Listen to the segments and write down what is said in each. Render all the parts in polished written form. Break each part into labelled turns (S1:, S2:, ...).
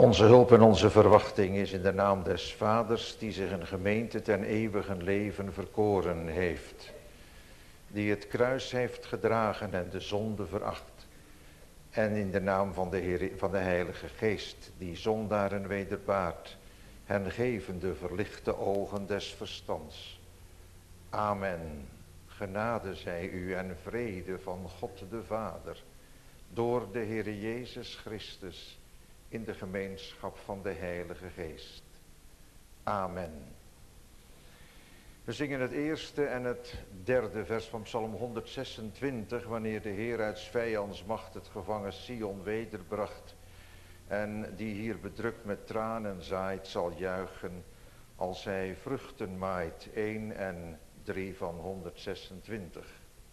S1: Onze hulp en onze verwachting is in de naam des Vaders, die zich een gemeente ten eeuwigen leven verkoren heeft. Die het kruis heeft gedragen en de zonde veracht. En in de naam van de Heilige Geest, die zondaren wederbaart, hen gevende verlichte ogen des verstands. Amen. Genade zij u en vrede van God de Vader, door de Heere Jezus Christus, in de gemeenschap van de Heilige Geest. Amen. We zingen het eerste en het derde vers van Psalm 126, wanneer de Heer uit 's vijands macht het gevangen Sion wederbracht, en die hier bedrukt met tranen zaait, zal juichen als hij vruchten maait. 1 en 3 van 126.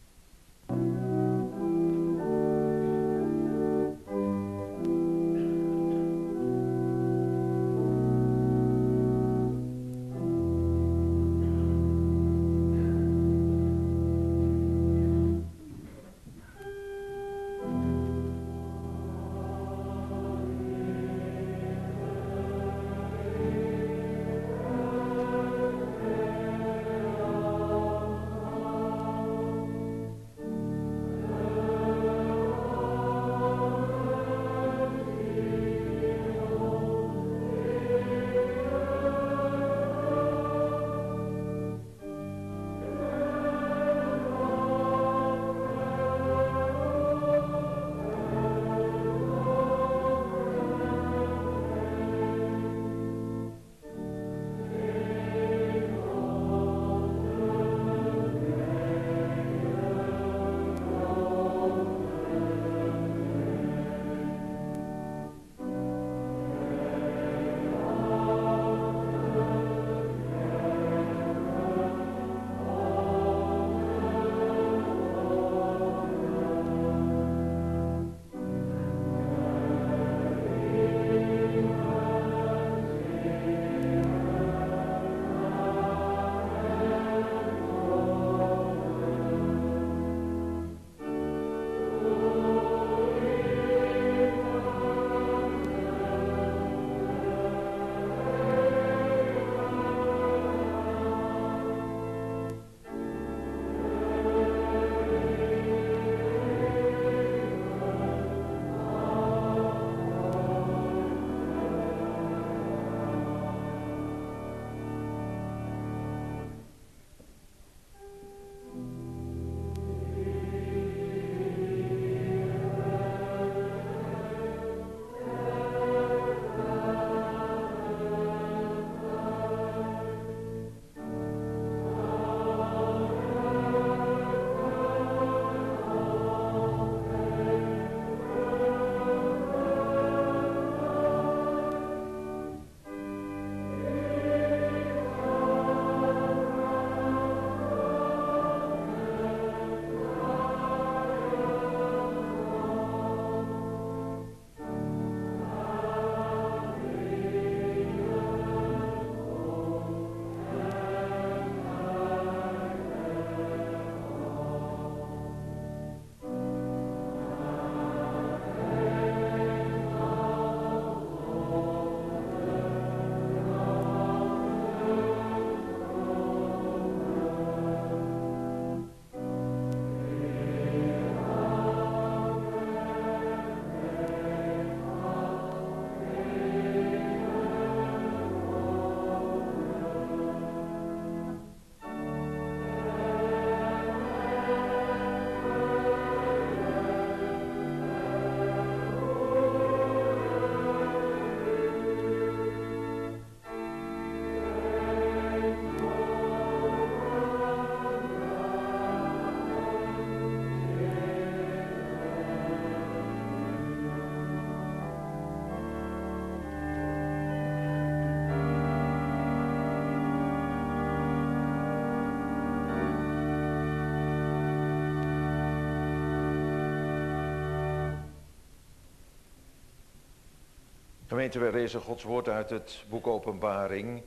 S1: Gemeente, wij lezen Gods woord uit het boek Openbaring,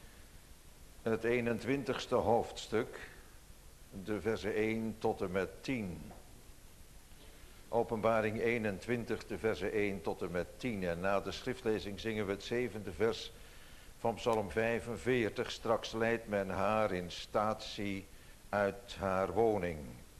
S1: het 21ste hoofdstuk, de versen 1 tot en met 10. Openbaring 21, de versen 1 tot en met 10. En na de schriftlezing zingen we het 7e vers van Psalm 45. Straks leidt men haar in statie uit haar woning.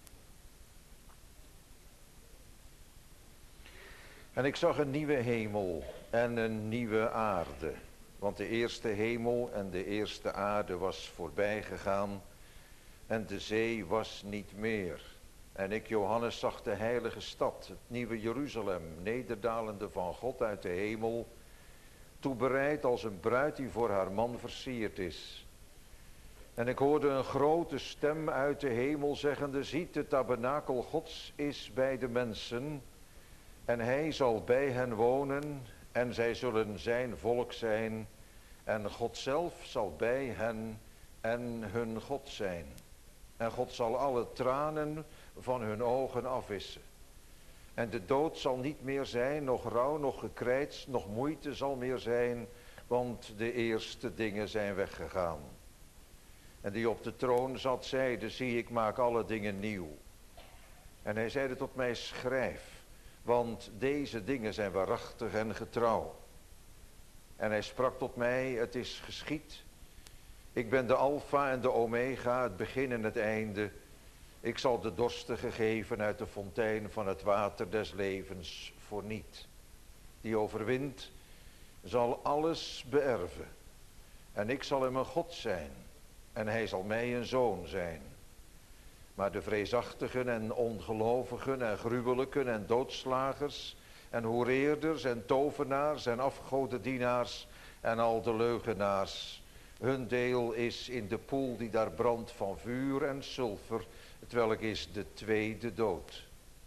S1: En ik zag een nieuwe hemel en een nieuwe aarde. Want de eerste hemel en de eerste aarde was voorbij gegaan en de zee was niet meer. En ik, Johannes, zag de heilige stad, het nieuwe Jeruzalem, nederdalende van God uit de hemel, toebereid als een bruid die voor haar man versierd is. En ik hoorde een grote stem uit de hemel zeggende, ziet, de tabernakel Gods is bij de mensen, en hij zal bij hen wonen, en zij zullen zijn volk zijn, en God zelf zal bij hen en hun God zijn. En God zal alle tranen van hun ogen afwissen. En de dood zal niet meer zijn, nog rouw, nog gekrijts, nog moeite zal meer zijn, want de eerste dingen zijn weggegaan. En die op de troon zat zeide, zie, ik maak alle dingen nieuw. En hij zeide tot mij, schrijf, want deze dingen zijn waarachtig en getrouw. En hij sprak tot mij, het is geschied. Ik ben de Alfa en de Omega, het begin en het einde. Ik zal de dorstige geven uit de fontein van het water des levens voorniet. Die overwint, zal alles beërven. En ik zal hem een God zijn. En hij zal mij een zoon zijn. Maar de vreesachtigen en ongelovigen en gruwelijken en doodslagers en hoereerders en tovenaars en afgodendienaars en al de leugenaars, hun deel is in de poel die daar brandt van vuur en sulfer, hetwelk is de tweede dood.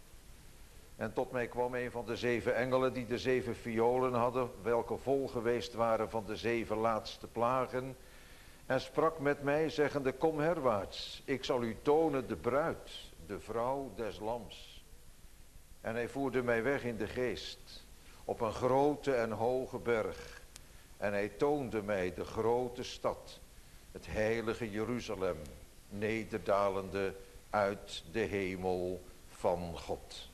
S1: En tot mij kwam een van de 7 engelen die de 7 violen hadden, welke vol geweest waren van de 7 laatste plagen, en sprak met mij zeggende, kom herwaarts, ik zal u tonen de bruid, de vrouw des lams. En hij voerde mij weg in de geest, op een grote en hoge berg. En hij toonde mij de grote stad, het heilige Jeruzalem, nederdalende uit de hemel van God.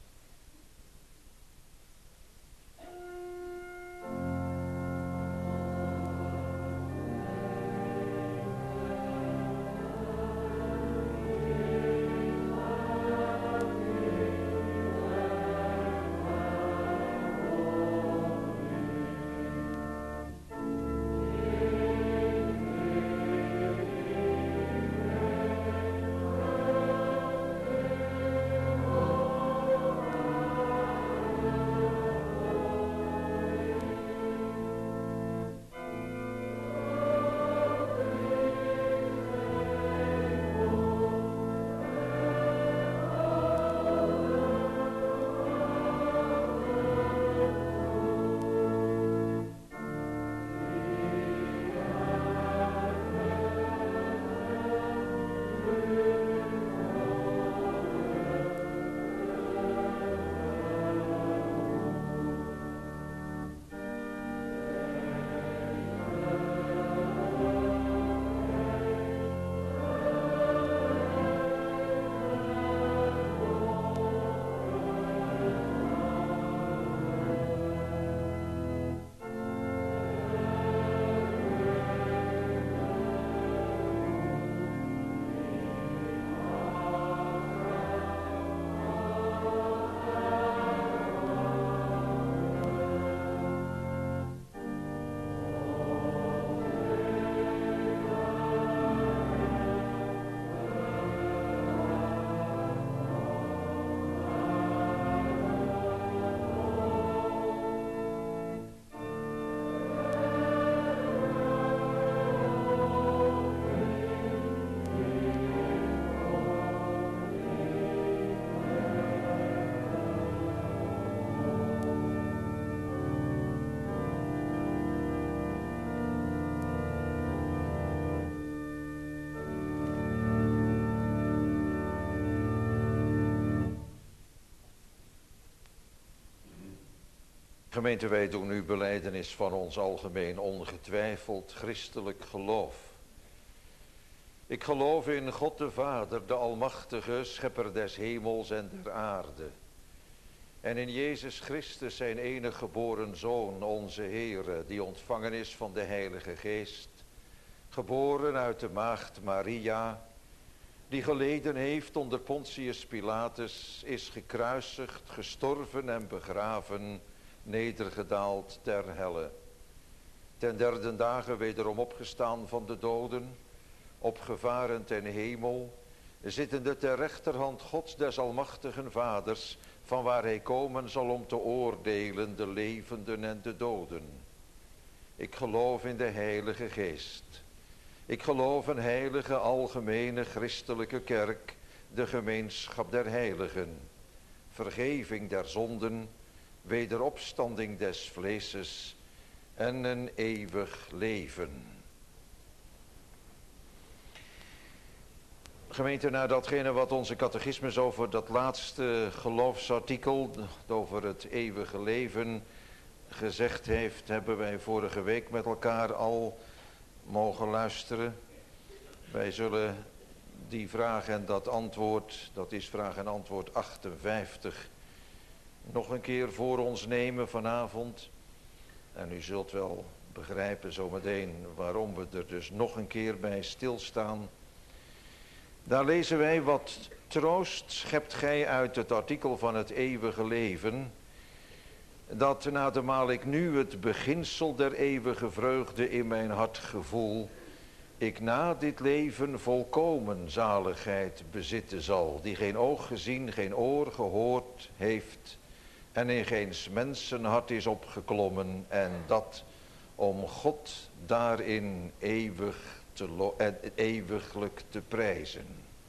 S1: Gemeente, wij doen nu belijdenis van ons algemeen ongetwijfeld christelijk geloof. Ik geloof in God de Vader, de Almachtige, Schepper des hemels en der aarde. En in Jezus Christus, zijn enige geboren Zoon, onze Heere, die ontvangen is van de Heilige Geest, geboren uit de maagd Maria, die geleden heeft onder Pontius Pilatus, is gekruisigd, gestorven en begraven, nedergedaald ter helle. Ten derde dagen wederom opgestaan van de doden, opgevaren ten hemel, zittende ter rechterhand Gods des almachtigen Vaders, van waar hij komen zal om te oordelen de levenden en de doden. Ik geloof in de Heilige Geest. Ik geloof een heilige, algemene, christelijke kerk, de gemeenschap der heiligen, vergeving der zonden, wederopstanding des vleeses en een eeuwig leven. Gemeente, na datgene wat onze catechismus over dat laatste geloofsartikel, over het eeuwige leven, gezegd heeft, hebben wij vorige week met elkaar al mogen luisteren. Wij zullen die vraag en dat antwoord, dat is vraag en antwoord 58, nog een keer voor ons nemen vanavond. En u zult wel begrijpen zometeen waarom we er dus nog een keer bij stilstaan. Daar lezen wij: wat troost schept gij uit het artikel van het eeuwige leven, dat naarmate ik nu het beginsel der eeuwige vreugde in mijn hart gevoel, ik na dit leven volkomen zaligheid bezitten zal, die geen oog gezien, geen oor gehoord heeft en in geen mensenhart is opgeklommen, en dat om God daarin eeuwiglijk te prijzen.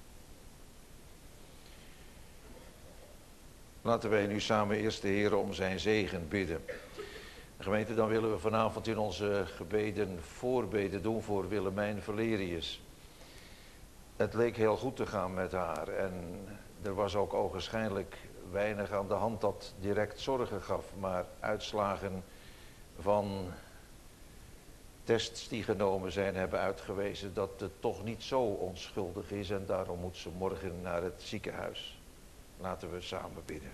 S1: Laten wij nu samen eerst de Heer om zijn zegen bidden. Gemeente, dan willen we vanavond in onze gebeden voorbeden doen voor Willemijn Valerius. Het leek heel goed te gaan met haar en er was ook ogenschijnlijk weinig aan de hand dat direct zorgen gaf, maar uitslagen van tests die genomen zijn hebben uitgewezen dat het toch niet zo onschuldig is, en daarom moet ze morgen naar het ziekenhuis. Laten we samen bidden.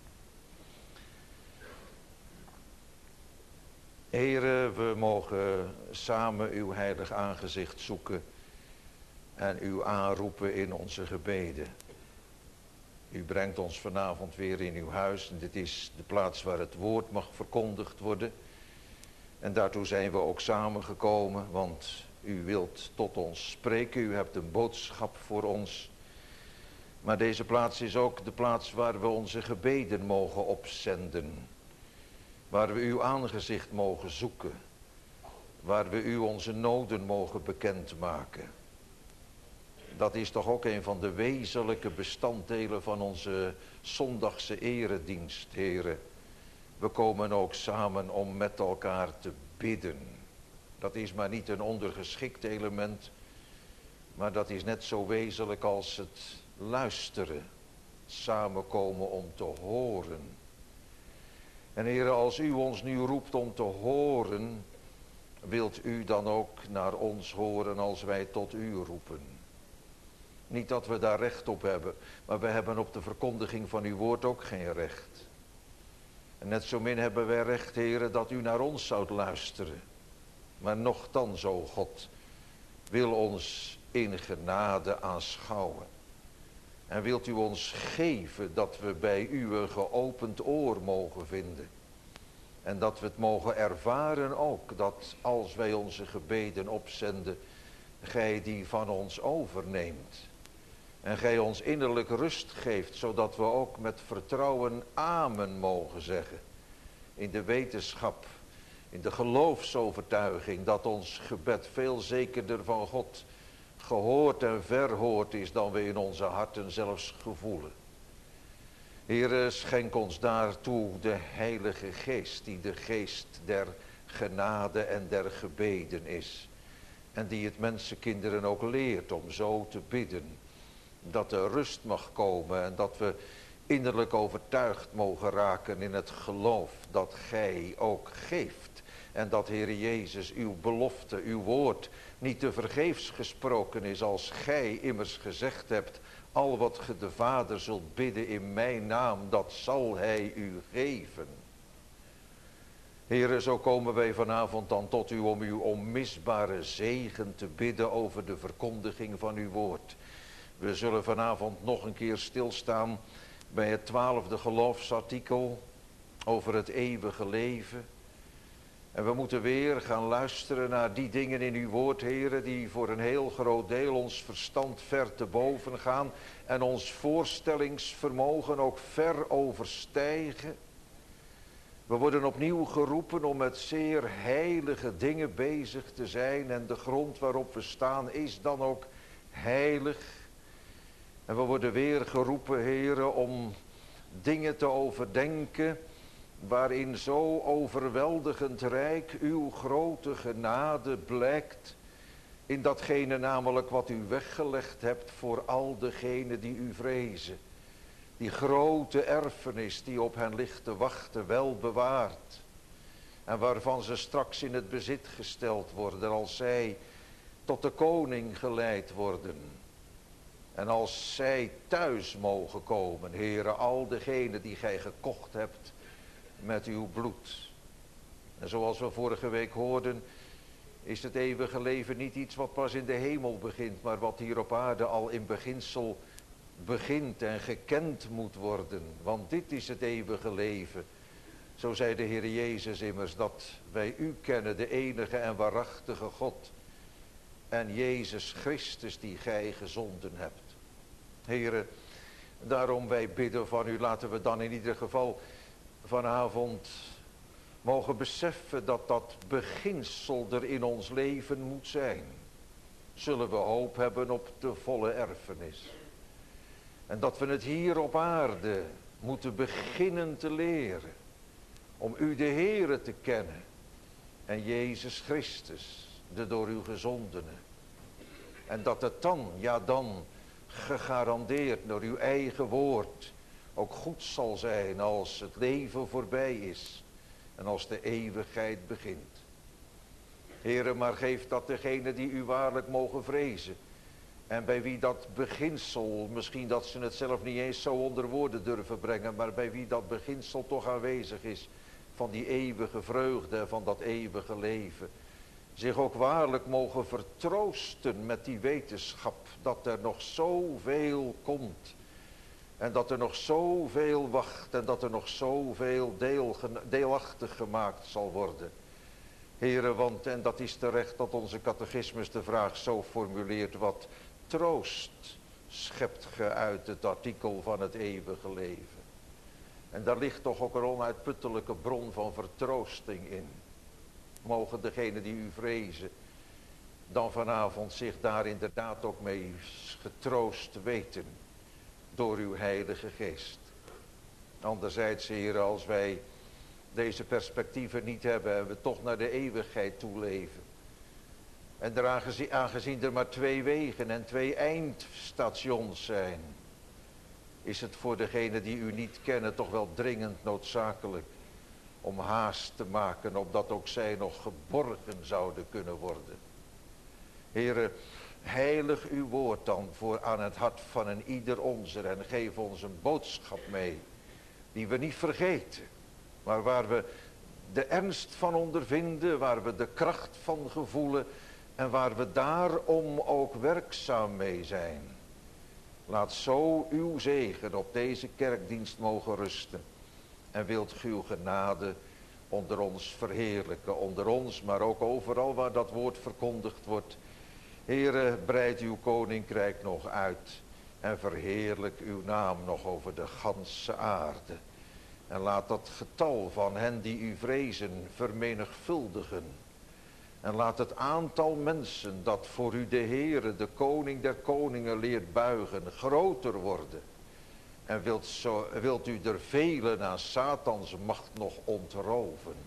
S1: Heere, we mogen samen uw heilig aangezicht zoeken en u aanroepen in onze gebeden. U brengt ons vanavond weer in uw huis en dit is de plaats waar het woord mag verkondigd worden. En daartoe zijn we ook samengekomen, want u wilt tot ons spreken, u hebt een boodschap voor ons. Maar deze plaats is ook de plaats waar we onze gebeden mogen opzenden. Waar we uw aangezicht mogen zoeken. Waar we u onze noden mogen bekendmaken. Dat is toch ook een van de wezenlijke bestanddelen van onze zondagse eredienst, heren. We komen ook samen om met elkaar te bidden. Dat is maar niet een ondergeschikt element, maar dat is net zo wezenlijk als het luisteren. Samenkomen om te horen. En Heere, als u ons nu roept om te horen, wilt u dan ook naar ons horen als wij tot u roepen. Niet dat we daar recht op hebben, maar we hebben op de verkondiging van uw woord ook geen recht. En net zo min hebben wij recht, Heere, dat u naar ons zoudt luisteren. Maar nochtans, o God, wil ons in genade aanschouwen. En wilt u ons geven dat we bij u een geopend oor mogen vinden. En dat we het mogen ervaren ook, dat als wij onze gebeden opzenden, gij die van ons overneemt. En gij ons innerlijk rust geeft, zodat we ook met vertrouwen amen mogen zeggen. In de wetenschap, in de geloofsovertuiging, dat ons gebed veel zekerder van God gehoord en verhoord is dan we in onze harten zelfs gevoelen. Heere, schenk ons daartoe de Heilige Geest, die de geest der genade en der gebeden is. En die het mensenkinderen ook leert om zo te bidden. Dat er rust mag komen en dat we innerlijk overtuigd mogen raken in het geloof dat gij ook geeft. En dat, Heere Jezus, uw belofte, uw woord niet te vergeefs gesproken is, als gij immers gezegd hebt, al wat ge de Vader zult bidden in mijn naam, dat zal hij u geven. Heere, zo komen wij vanavond dan tot u om uw onmisbare zegen te bidden over de verkondiging van uw woord. We zullen vanavond nog een keer stilstaan bij het 12e geloofsartikel over het eeuwige leven. En we moeten weer gaan luisteren naar die dingen in uw woord, Heere, die voor een heel groot deel ons verstand ver te boven gaan en ons voorstellingsvermogen ook ver overstijgen. We worden opnieuw geroepen om met zeer heilige dingen bezig te zijn en de grond waarop we staan is dan ook heilig. En we worden weer geroepen, Heere, om dingen te overdenken waarin zo overweldigend rijk uw grote genade blijkt, in datgene namelijk wat u weggelegd hebt voor al degenen die u vrezen. Die grote erfenis die op hen ligt te wachten, wel bewaard. En waarvan ze straks in het bezit gesteld worden als zij tot de koning geleid worden. En als zij thuis mogen komen, Heere, al degenen die gij gekocht hebt met uw bloed. En zoals we vorige week hoorden, is het eeuwige leven niet iets wat pas in de hemel begint, maar wat hier op aarde al in beginsel begint en gekend moet worden. Want dit is het eeuwige leven. Zo zei de Heer Jezus immers, dat wij u kennen, de enige en waarachtige God. En Jezus Christus die gij gezonden hebt. Heere, daarom wij bidden van u, laten we dan in ieder geval vanavond mogen beseffen dat dat beginsel er in ons leven moet zijn. Zullen we hoop hebben op de volle erfenis. En dat we het hier op aarde moeten beginnen te leren. Om u de Heere te kennen. En Jezus Christus, de door u gezondene. En dat het dan, ja dan, gegarandeerd door uw eigen woord ook goed zal zijn als het leven voorbij is. En als de eeuwigheid begint. Heere, maar geef dat degene die u waarlijk mogen vrezen. En bij wie dat beginsel, misschien dat ze het zelf niet eens zo onder woorden durven brengen, maar bij wie dat beginsel toch aanwezig is, van die eeuwige vreugde en van dat eeuwige leven, zich ook waarlijk mogen vertroosten met die wetenschap dat er nog zoveel komt. En dat er nog zoveel wacht en dat er nog zoveel deelachtig gemaakt zal worden. Heere, want, en dat is terecht dat onze catechismus de vraag zo formuleert, wat troost schept ge uit het artikel van het eeuwige leven. En daar ligt toch ook een onuitputtelijke bron van vertroosting in. Mogen degenen die u vrezen dan vanavond zich daar inderdaad ook mee getroost weten door uw heilige geest. Anderzijds, Heer, als wij deze perspectieven niet hebben en we toch naar de eeuwigheid toe leven. En aangezien er maar 2 wegen en 2 eindstations zijn, is het voor degenen die u niet kennen toch wel dringend noodzakelijk om haast te maken, opdat ook zij nog geborgen zouden kunnen worden. Heere, heilig uw woord dan voor aan het hart van een ieder onzer en geef ons een boodschap mee, die we niet vergeten, maar waar we de ernst van ondervinden, waar we de kracht van gevoelen en waar we daarom ook werkzaam mee zijn. Laat zo uw zegen op deze kerkdienst mogen rusten. En wilt uw genade onder ons verheerlijken. Onder ons, maar ook overal waar dat woord verkondigd wordt. Heere, breid uw koninkrijk nog uit. En verheerlijk uw naam nog over de ganse aarde. En laat dat getal van hen die u vrezen vermenigvuldigen. En laat het aantal mensen dat voor u de Heere, de koning der koningen leert buigen, groter worden. En wilt u er velen aan Satans macht nog ontroven.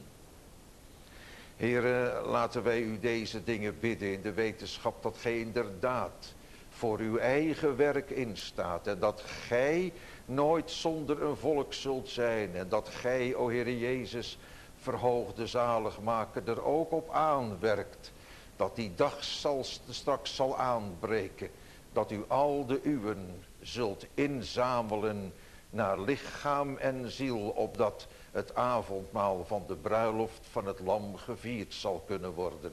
S1: Heere, laten wij u deze dingen bidden in de wetenschap dat gij inderdaad voor uw eigen werk instaat. En dat gij nooit zonder een volk zult zijn. En dat gij, o Heere Jezus, verhoogde zaligmaker er ook op aanwerkt, dat die dag straks zal aanbreken, dat u al de uwen zult inzamelen naar lichaam en ziel, opdat het avondmaal van de bruiloft van het lam gevierd zal kunnen worden.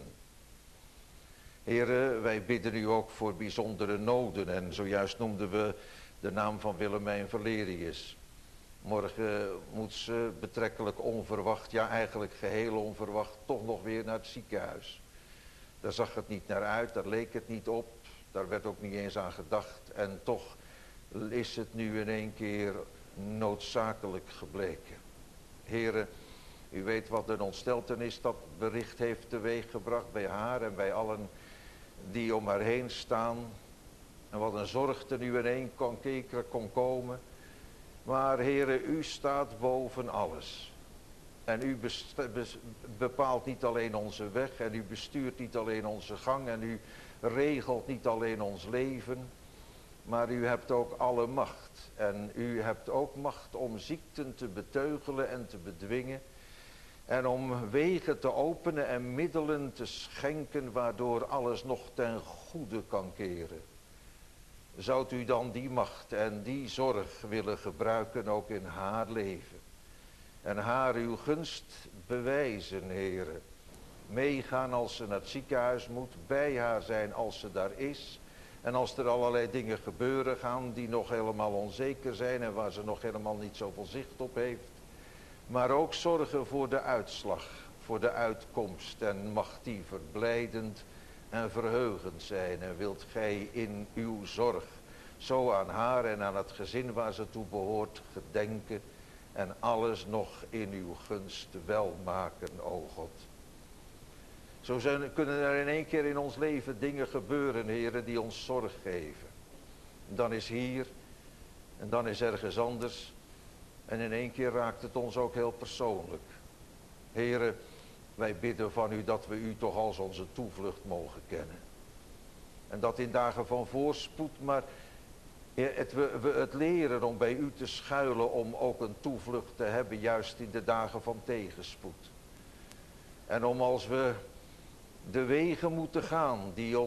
S1: Heren, wij bidden u ook voor bijzondere noden, en zojuist noemden we de naam van Willemijn Valerius. Morgen moet ze betrekkelijk onverwacht, ja eigenlijk geheel onverwacht, toch nog weer naar het ziekenhuis. Daar zag het niet naar uit, daar leek het niet op, daar werd ook niet eens aan gedacht. En toch is het nu in één keer noodzakelijk gebleken. Heren, u weet wat een ontsteltenis dat bericht heeft teweeggebracht bij haar en bij allen die om haar heen staan. En wat een zorg er nu in één keer kon komen. Maar Heere, u staat boven alles. En u bepaalt niet alleen onze weg en u bestuurt niet alleen onze gang en u regelt niet alleen ons leven. Maar u hebt ook alle macht. En u hebt ook macht om ziekten te beteugelen en te bedwingen. En om wegen te openen en middelen te schenken waardoor alles nog ten goede kan keren. Zoudt u dan die macht en die zorg willen gebruiken ook in haar leven. En haar uw gunst bewijzen, Heere. Meegaan als ze naar het ziekenhuis moet, bij haar zijn als ze daar is. En als er allerlei dingen gebeuren gaan die nog helemaal onzeker zijn en waar ze nog helemaal niet zoveel zicht op heeft. Maar ook zorgen voor de uitslag, voor de uitkomst. En mag die verblijdend en verheugend zijn. En wilt gij in uw zorg zo aan haar en aan het gezin waar ze toe behoort gedenken. En alles nog in uw gunst welmaken, o God. Zo kunnen er in één keer in ons leven dingen gebeuren, heren, die ons zorg geven. Dan is hier en dan is ergens anders. En in één keer raakt het ons ook heel persoonlijk. Heren, wij bidden van u dat we u toch als onze toevlucht mogen kennen. En dat in dagen van voorspoed, maar we het leren om bij u te schuilen, om ook een toevlucht te hebben, juist in de dagen van tegenspoed. En om als we de wegen moeten gaan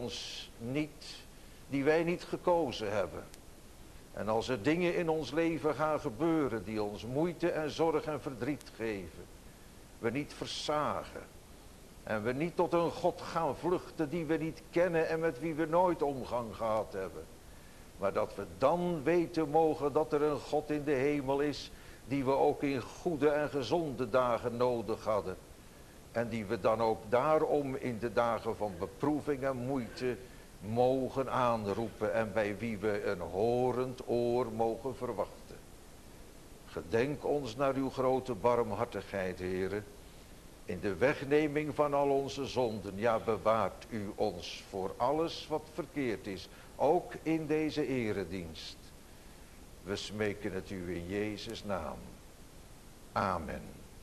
S1: die wij niet gekozen hebben. En als er dingen in ons leven gaan gebeuren die ons moeite en zorg en verdriet geven. We niet versagen. En we niet tot een God gaan vluchten die we niet kennen en met wie we nooit omgang gehad hebben. Maar dat we dan weten mogen dat er een God in de hemel is die we ook in goede en gezonde dagen nodig hadden. En die we dan ook daarom in de dagen van beproeving en moeite mogen aanroepen en bij wie we een horend oor mogen verwachten. Gedenk ons naar uw grote barmhartigheid, Heere, in de wegneming van al onze zonden. Ja, bewaart u ons voor alles wat verkeerd is, ook in deze eredienst. We smeken het u in Jezus' naam. Amen.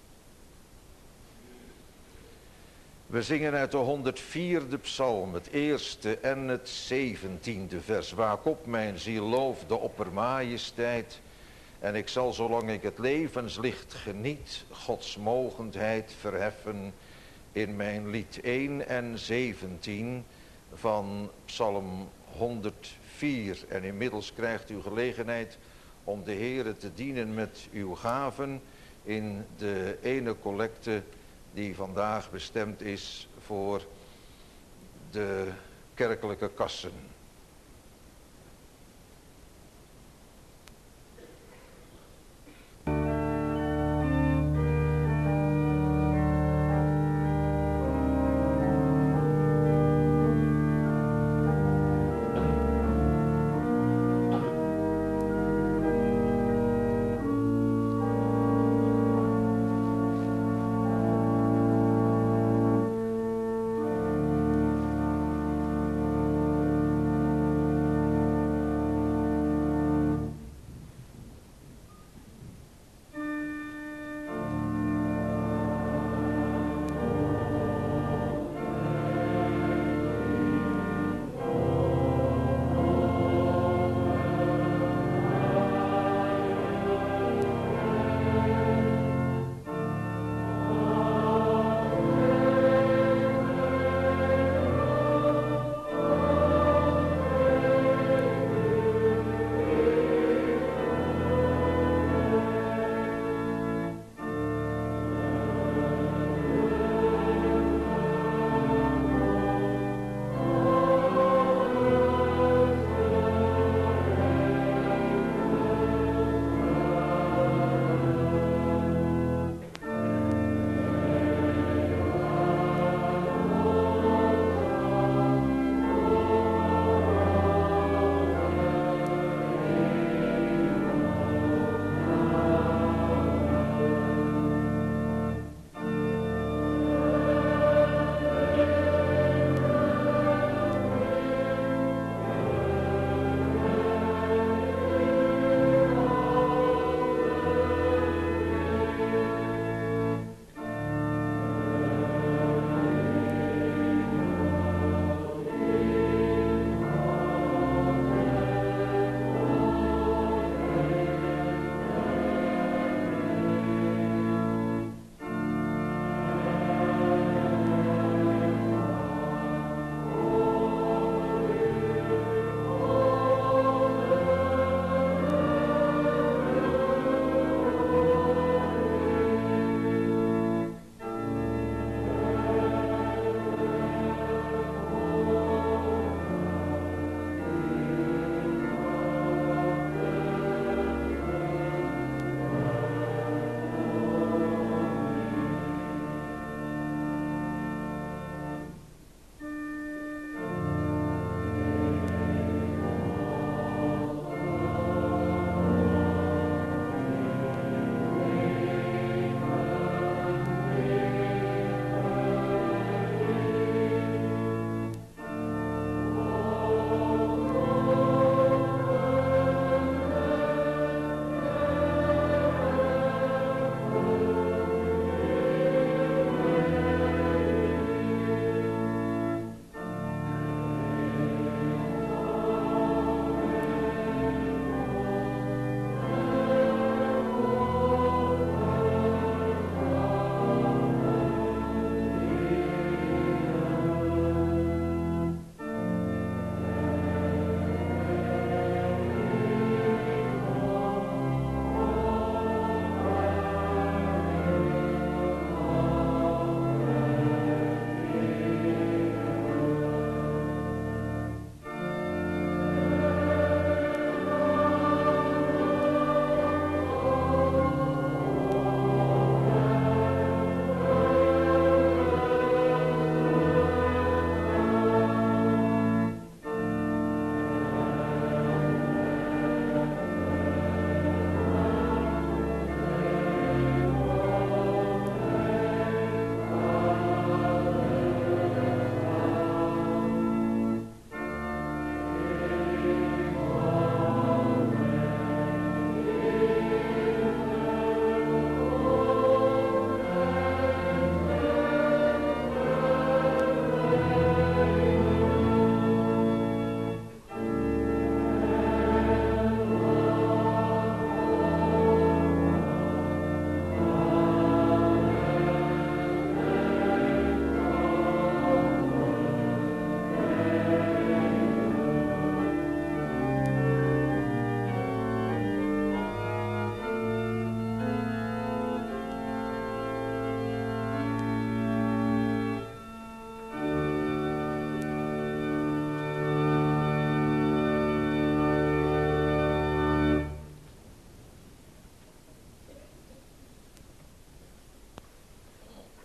S1: We zingen uit de 104e psalm, het eerste en het 17e vers. Waak op, mijn ziel, loof de oppermajesteit. En ik zal, zolang ik het levenslicht geniet, Gods mogendheid verheffen in mijn lied. 1 en 17 van psalm 104. En inmiddels krijgt u gelegenheid om de Heere te dienen met uw gaven in de ene collecte die vandaag bestemd is voor de kerkelijke kassen.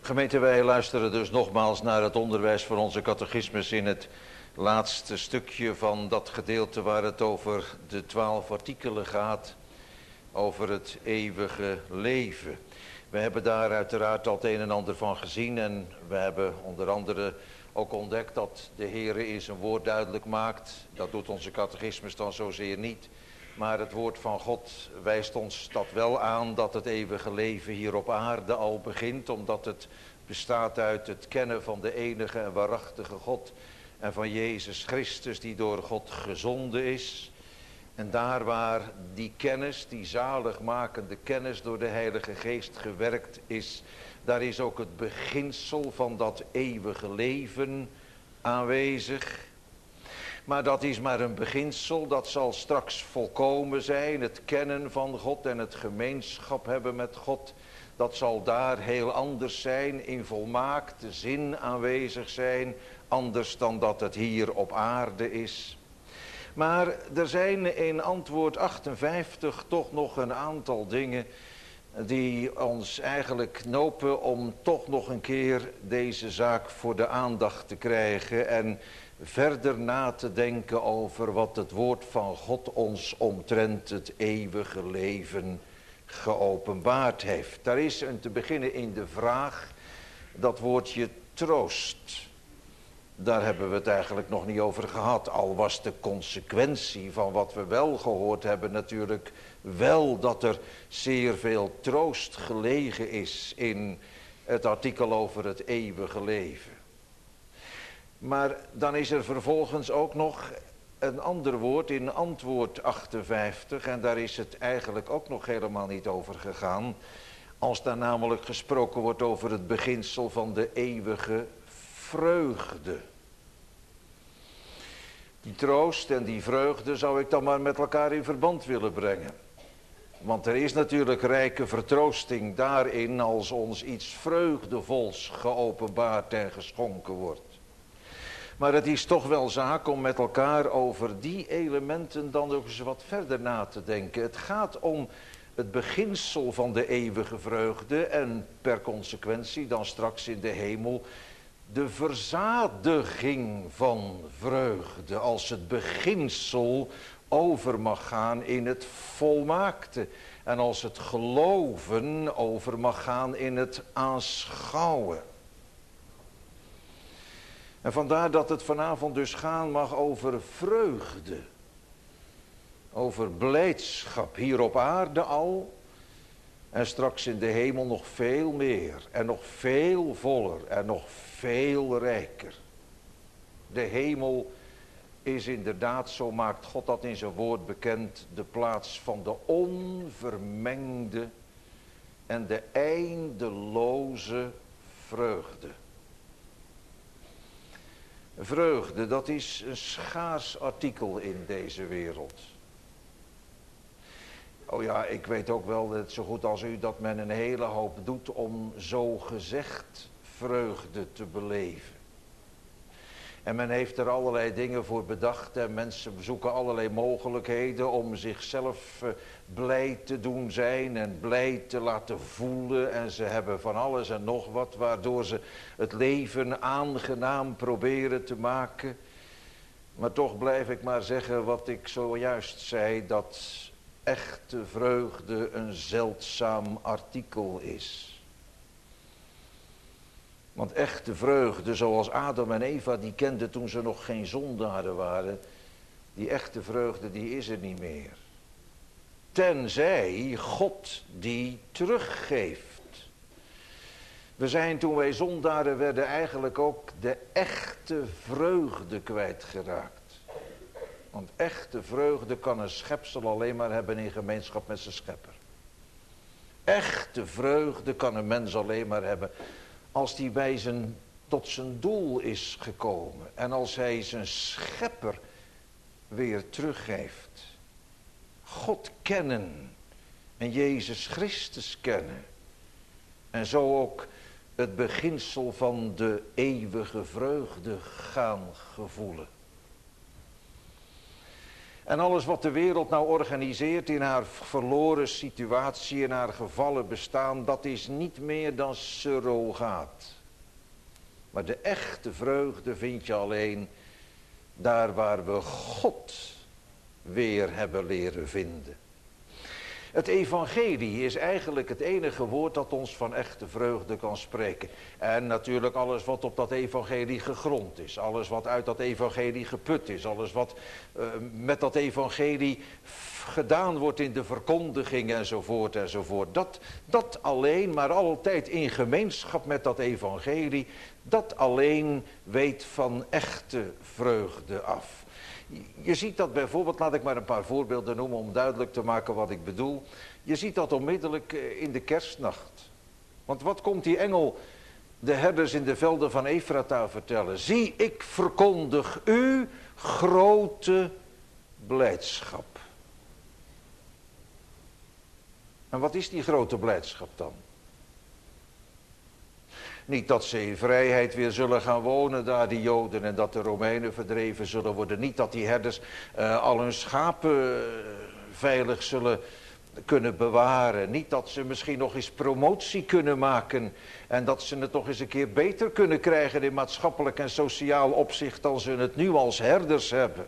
S1: Gemeente, wij luisteren dus nogmaals naar het onderwijs van onze catechismus in het laatste stukje van dat gedeelte waar het over de 12 artikelen gaat, over het eeuwige leven. We hebben daar uiteraard al het een en ander van gezien en we hebben onder andere ook ontdekt dat de Heere in zijn woord duidelijk maakt. Dat doet onze catechismus dan zozeer niet. Maar het woord van God wijst ons dat wel aan, dat het eeuwige leven hier op aarde al begint. Omdat het bestaat uit het kennen van de enige en waarachtige God. En van Jezus Christus die door God gezonden is. En daar waar die kennis, die zaligmakende kennis door de Heilige Geest gewerkt is. Daar is ook het beginsel van dat eeuwige leven aanwezig. Maar dat is maar een beginsel, dat zal straks volkomen zijn. Het kennen van God en het gemeenschap hebben met God. Dat zal daar heel anders zijn, in volmaakte zin aanwezig zijn. Anders dan dat het hier op aarde is. Maar er zijn in antwoord 58 toch nog een aantal dingen die ons eigenlijk nopen om toch nog een keer deze zaak voor de aandacht te krijgen en verder na te denken over wat het woord van God ons omtrent het eeuwige leven geopenbaard heeft. Daar is te beginnen in de vraag dat woordje troost. Daar hebben we het eigenlijk nog niet over gehad. Al was de consequentie van wat we wel gehoord hebben natuurlijk wel dat er zeer veel troost gelegen is in het artikel over het eeuwige leven. Maar dan is er vervolgens ook nog een ander woord in antwoord 58 en daar is het eigenlijk ook nog helemaal niet over gegaan. Als daar namelijk gesproken wordt over het beginsel van de eeuwige vreugde. Die troost en die vreugde zou ik dan maar met elkaar in verband willen brengen. Want er is natuurlijk rijke vertroosting daarin als ons iets vreugdevols geopenbaard en geschonken wordt. Maar het is toch wel zaak om met elkaar over die elementen dan ook eens wat verder na te denken. Het gaat om het beginsel van de eeuwige vreugde en per consequentie dan straks in de hemel de verzadiging van vreugde als het beginsel over mag gaan in het volmaakte. En als het geloven over mag gaan in het aanschouwen. En vandaar dat het vanavond dus gaan mag over vreugde. Over blijdschap hier op aarde al. En straks in de hemel nog veel meer. En nog veel voller. En nog veel rijker. De hemel is inderdaad, zo maakt God dat in zijn woord bekend, de plaats van de onvermengde en de eindeloze vreugde. Vreugde, dat is een schaars artikel in deze wereld. Oh ja, ik weet ook wel, net zo goed als u, dat men een hele hoop doet om zo gezegd vreugde te beleven. En men heeft er allerlei dingen voor bedacht en mensen zoeken allerlei mogelijkheden om zichzelf blij te doen zijn en blij te laten voelen. En ze hebben van alles en nog wat waardoor ze het leven aangenaam proberen te maken. Maar toch blijf ik maar zeggen wat ik zojuist zei, dat echte vreugde een zeldzaam artikel is. Want echte vreugde, zoals Adam en Eva die kenden toen ze nog geen zondaren waren, die echte vreugde die is er niet meer. Tenzij God die teruggeeft. We zijn toen wij zondaren werden eigenlijk ook de echte vreugde kwijtgeraakt. Want echte vreugde kan een schepsel alleen maar hebben in gemeenschap met zijn schepper. Echte vreugde kan een mens alleen maar hebben als hij tot zijn doel is gekomen. En als hij zijn schepper weer teruggeeft. God kennen. En Jezus Christus kennen. En zo ook het beginsel van de eeuwige vreugde gaan gevoelen. En alles wat de wereld nou organiseert in haar verloren situatie, in haar gevallen bestaan, dat is niet meer dan surrogaat. Maar de echte vreugde vind je alleen daar waar we God weer hebben leren vinden. Het evangelie is eigenlijk het enige woord dat ons van echte vreugde kan spreken. En natuurlijk alles wat op dat evangelie gegrond is. Alles wat uit dat evangelie geput is. Alles wat met dat evangelie gedaan wordt in de verkondiging enzovoort enzovoort. Dat alleen, maar altijd in gemeenschap met dat evangelie. Dat alleen weet van echte vreugde af. Je ziet dat bijvoorbeeld, laat ik maar een paar voorbeelden noemen om duidelijk te maken wat ik bedoel. Je ziet dat onmiddellijk in de kerstnacht. Want wat komt die engel de herders in de velden van Efrata vertellen? Zie, ik verkondig u grote blijdschap. En wat is die grote blijdschap dan? Niet dat ze in vrijheid weer zullen gaan wonen daar, die Joden, en dat de Romeinen verdreven zullen worden. Niet dat die herders al hun schapen veilig zullen kunnen bewaren. Niet dat ze misschien nog eens promotie kunnen maken. En dat ze het nog eens een keer beter kunnen krijgen in maatschappelijk en sociaal opzicht dan ze het nu als herders hebben.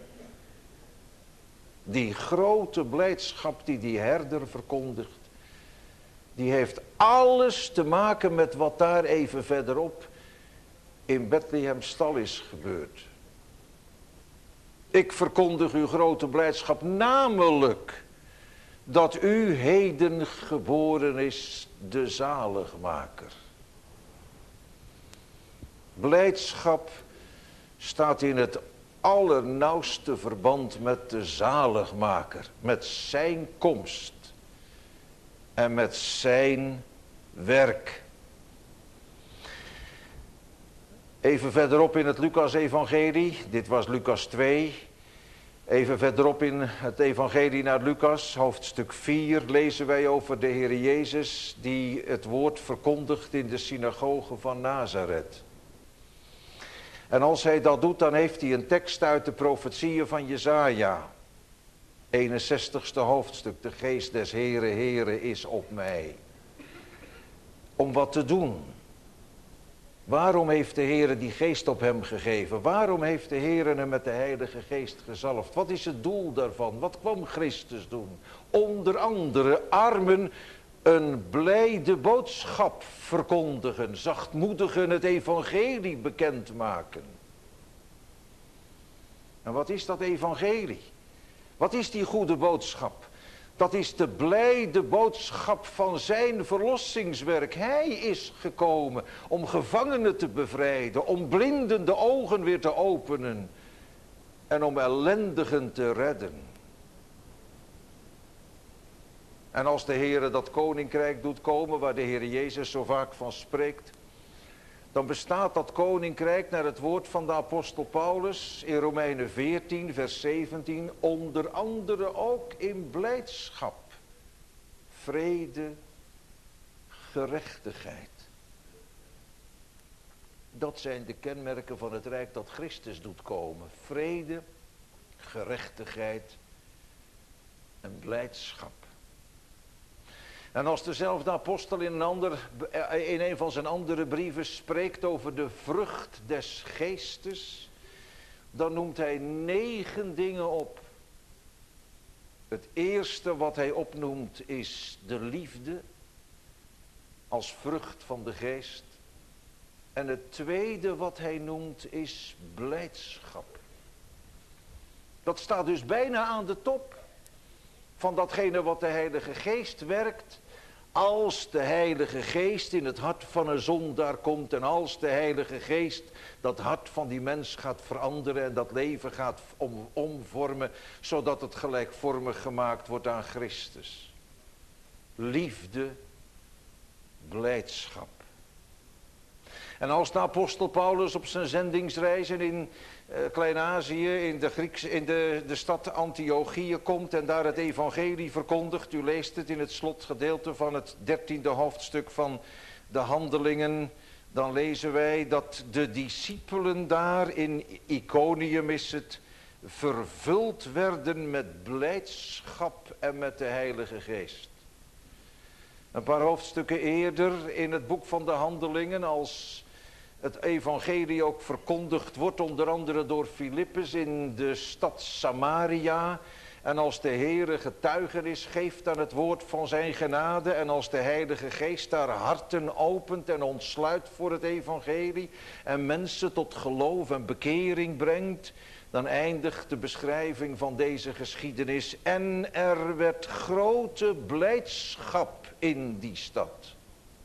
S1: Die grote blijdschap die herder verkondigt, die heeft alles te maken met wat daar even verderop in Bethlehem stal is gebeurd. Ik verkondig uw grote blijdschap, namelijk dat u heden geboren is, de zaligmaker. Blijdschap staat in het allernauwste verband met de zaligmaker, met zijn komst en met zijn werk. Even verderop in het Lucas-evangelie, dit was Lucas 2. Even verderop in het evangelie naar Lucas, hoofdstuk 4, lezen wij over de Heer Jezus die het woord verkondigt in de synagoge van Nazareth. En als hij dat doet, dan heeft hij een tekst uit de profetieën van Jesaja. 61ste hoofdstuk, de geest des Heere is op mij. Om wat te doen. Waarom heeft de Heere die geest op hem gegeven? Waarom heeft de Heere hem met de Heilige Geest gezalfd? Wat is het doel daarvan? Wat kwam Christus doen? Onder andere armen een blijde boodschap verkondigen, zachtmoedigen, het evangelie bekendmaken. En wat is dat evangelie? Wat is die goede boodschap? Dat is de blijde boodschap van zijn verlossingswerk. Hij is gekomen om gevangenen te bevrijden, om blinden de ogen weer te openen en om ellendigen te redden. En als de Heere dat koninkrijk doet komen, waar de Heer Jezus zo vaak van spreekt, dan bestaat dat koninkrijk naar het woord van de apostel Paulus in Romeinen 14 vers 17, onder andere ook in blijdschap, vrede, gerechtigheid. Dat zijn de kenmerken van het rijk dat Christus doet komen. Vrede, gerechtigheid en blijdschap. En als dezelfde apostel in een van zijn andere brieven spreekt over de vrucht des geestes, dan noemt hij 9 dingen op. Het eerste wat hij opnoemt is de liefde als vrucht van de geest. En het tweede wat hij noemt is blijdschap. Dat staat dus bijna aan de top van datgene wat de Heilige Geest werkt. Als de Heilige Geest in het hart van een zondaar komt en als de Heilige Geest dat hart van die mens gaat veranderen en dat leven gaat omvormen, zodat het gelijkvormig gemaakt wordt aan Christus. Liefde, blijdschap. En als de apostel Paulus op zijn zendingsreizen in Klein-Azië, in de stad Antiochië komt en daar het evangelie verkondigt. U leest het in het slotgedeelte van het 13e hoofdstuk van de Handelingen. Dan lezen wij dat de discipelen daar in Iconium is het, vervuld werden met blijdschap en met de Heilige Geest. Een paar hoofdstukken eerder in het boek van de Handelingen, als het evangelie ook verkondigd wordt, onder andere door Filippus in de stad Samaria. En als de Heere getuigenis geeft aan het woord van zijn genade, en als de Heilige Geest daar harten opent en ontsluit voor het evangelie en mensen tot geloof en bekering brengt, dan eindigt de beschrijving van deze geschiedenis: en er werd grote blijdschap in die stad.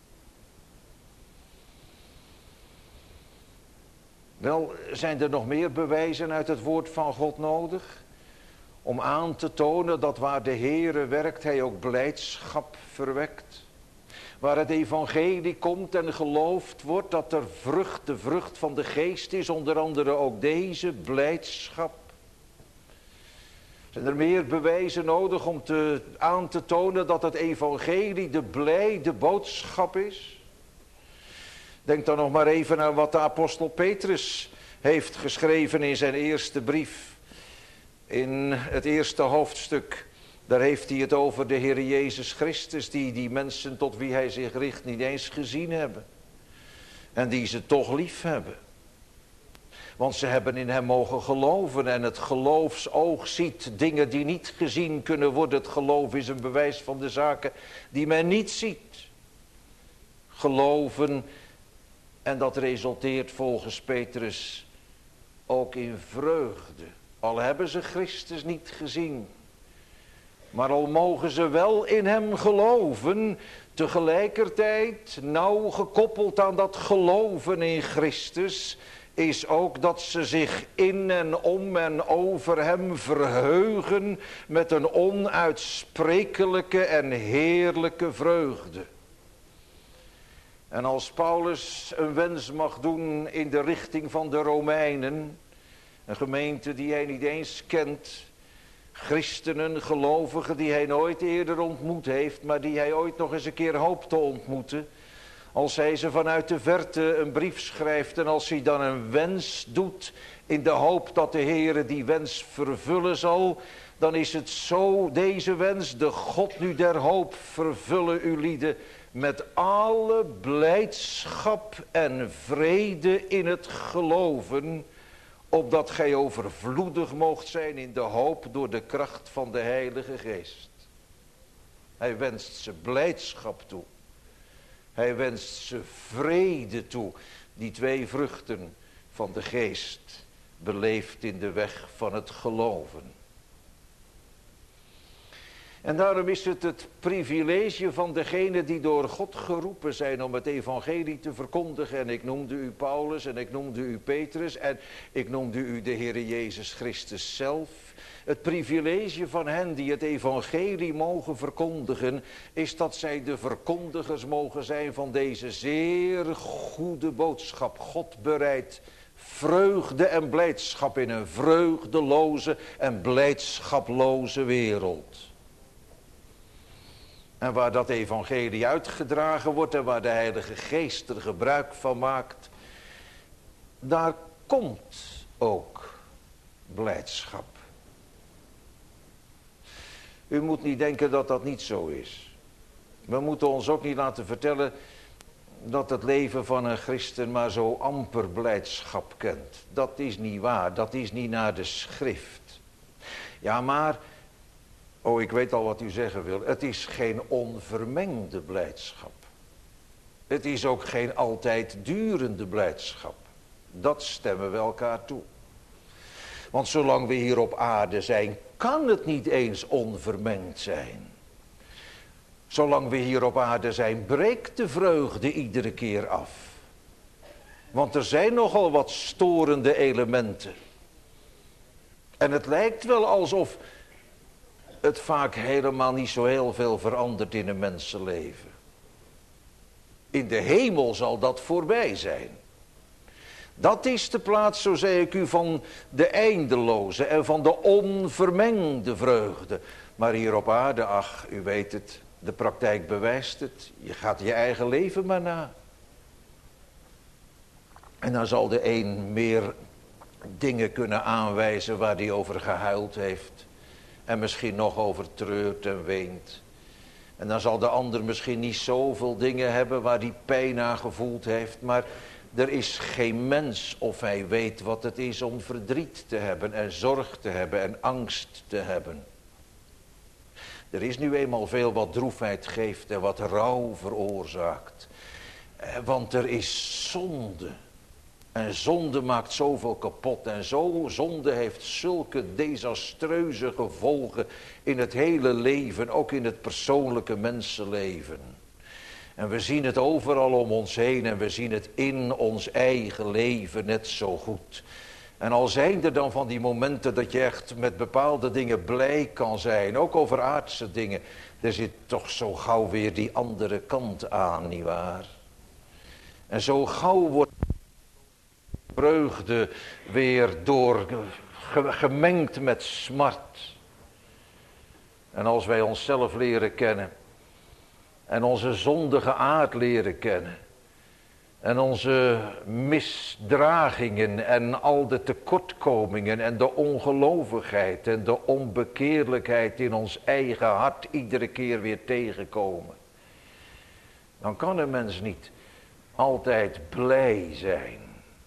S1: Wel, zijn er nog meer bewijzen uit het woord van God nodig om aan te tonen dat waar de Heere werkt, hij ook blijdschap verwekt? Waar het evangelie komt en geloofd wordt, dat er de vrucht van de geest is, onder andere ook deze blijdschap. Zijn er meer bewijzen nodig om aan te tonen dat het evangelie de blijde boodschap is? Denk dan nog maar even aan wat de apostel Petrus heeft geschreven in zijn eerste brief. In het eerste hoofdstuk, daar heeft hij het over de Heer Jezus Christus, die mensen tot wie hij zich richt niet eens gezien hebben. En die ze toch lief hebben. Want ze hebben in hem mogen geloven en het geloofsoog ziet dingen die niet gezien kunnen worden. Het geloof is een bewijs van de zaken die men niet ziet. Geloven, en dat resulteert volgens Petrus ook in vreugde. Al hebben ze Christus niet gezien, maar al mogen ze wel in hem geloven, tegelijkertijd nauw gekoppeld aan dat geloven in Christus is ook dat ze zich in en om en over hem verheugen met een onuitsprekelijke en heerlijke vreugde. En als Paulus een wens mag doen in de richting van de Romeinen, een gemeente die hij niet eens kent, christenen, gelovigen die hij nooit eerder ontmoet heeft, maar die hij ooit nog eens een keer hoopt te ontmoeten. Als hij ze vanuit de verte een brief schrijft en als hij dan een wens doet in de hoop dat de Heere die wens vervullen zal, dan is het zo, deze wens: de God nu der hoop vervullen uw lieden met alle blijdschap en vrede in het geloven, opdat gij overvloedig moogt zijn in de hoop door de kracht van de Heilige Geest. Hij wenst ze blijdschap toe. Hij wenst ze vrede toe. Die twee vruchten van de Geest beleeft in de weg van het geloven. En daarom is het privilege van degenen die door God geroepen zijn om het evangelie te verkondigen. En ik noemde u Paulus en ik noemde u Petrus en ik noemde u de Heer Jezus Christus zelf. Het privilege van hen die het evangelie mogen verkondigen is dat zij de verkondigers mogen zijn van deze zeer goede boodschap. God bereidt vreugde en blijdschap in een vreugdeloze en blijdschaploze wereld. En waar dat evangelie uitgedragen wordt en waar de Heilige Geest er gebruik van maakt, daar komt ook blijdschap. U moet niet denken dat dat niet zo is. We moeten ons ook niet laten vertellen dat het leven van een christen maar zo amper blijdschap kent. Dat is niet waar, dat is niet naar de schrift. Ja, maar, oh, ik weet al wat u zeggen wil. Het is geen onvermengde blijdschap. Het is ook geen altijd durende blijdschap. Dat stemmen we elkaar toe. Want zolang we hier op aarde zijn, kan het niet eens onvermengd zijn. Zolang we hier op aarde zijn, breekt de vreugde iedere keer af. Want er zijn nogal wat storende elementen. En het lijkt wel alsof het vaak helemaal niet zo heel veel verandert in een mensenleven. In de hemel zal dat voorbij zijn. Dat is de plaats, zo zei ik u, van de eindeloze en van de onvermengde vreugde. Maar hier op aarde, ach, u weet het, de praktijk bewijst het. Je gaat je eigen leven maar na. En dan zal de een meer dingen kunnen aanwijzen waar hij over gehuild heeft. En misschien nog over treurt en weent. En dan zal de ander misschien niet zoveel dingen hebben waar hij pijn aan gevoeld heeft. Maar er is geen mens of hij weet wat het is om verdriet te hebben en zorg te hebben en angst te hebben. Er is nu eenmaal veel wat droefheid geeft en wat rouw veroorzaakt. Want er is zonde. En zonde maakt zoveel kapot. En zonde heeft zulke desastreuze gevolgen in het hele leven. Ook in het persoonlijke mensenleven. En we zien het overal om ons heen. En we zien het in ons eigen leven net zo goed. En al zijn er dan van die momenten dat je echt met bepaalde dingen blij kan zijn. Ook over aardse dingen. Er zit toch zo gauw weer die andere kant aan, nietwaar? En zo gauw wordt vreugde weer gemengd met smart. En als wij onszelf leren kennen. En onze zondige aard leren kennen. En onze misdragingen en al de tekortkomingen en de ongelovigheid en de onbekeerlijkheid in ons eigen hart iedere keer weer tegenkomen. Dan kan een mens niet altijd blij zijn.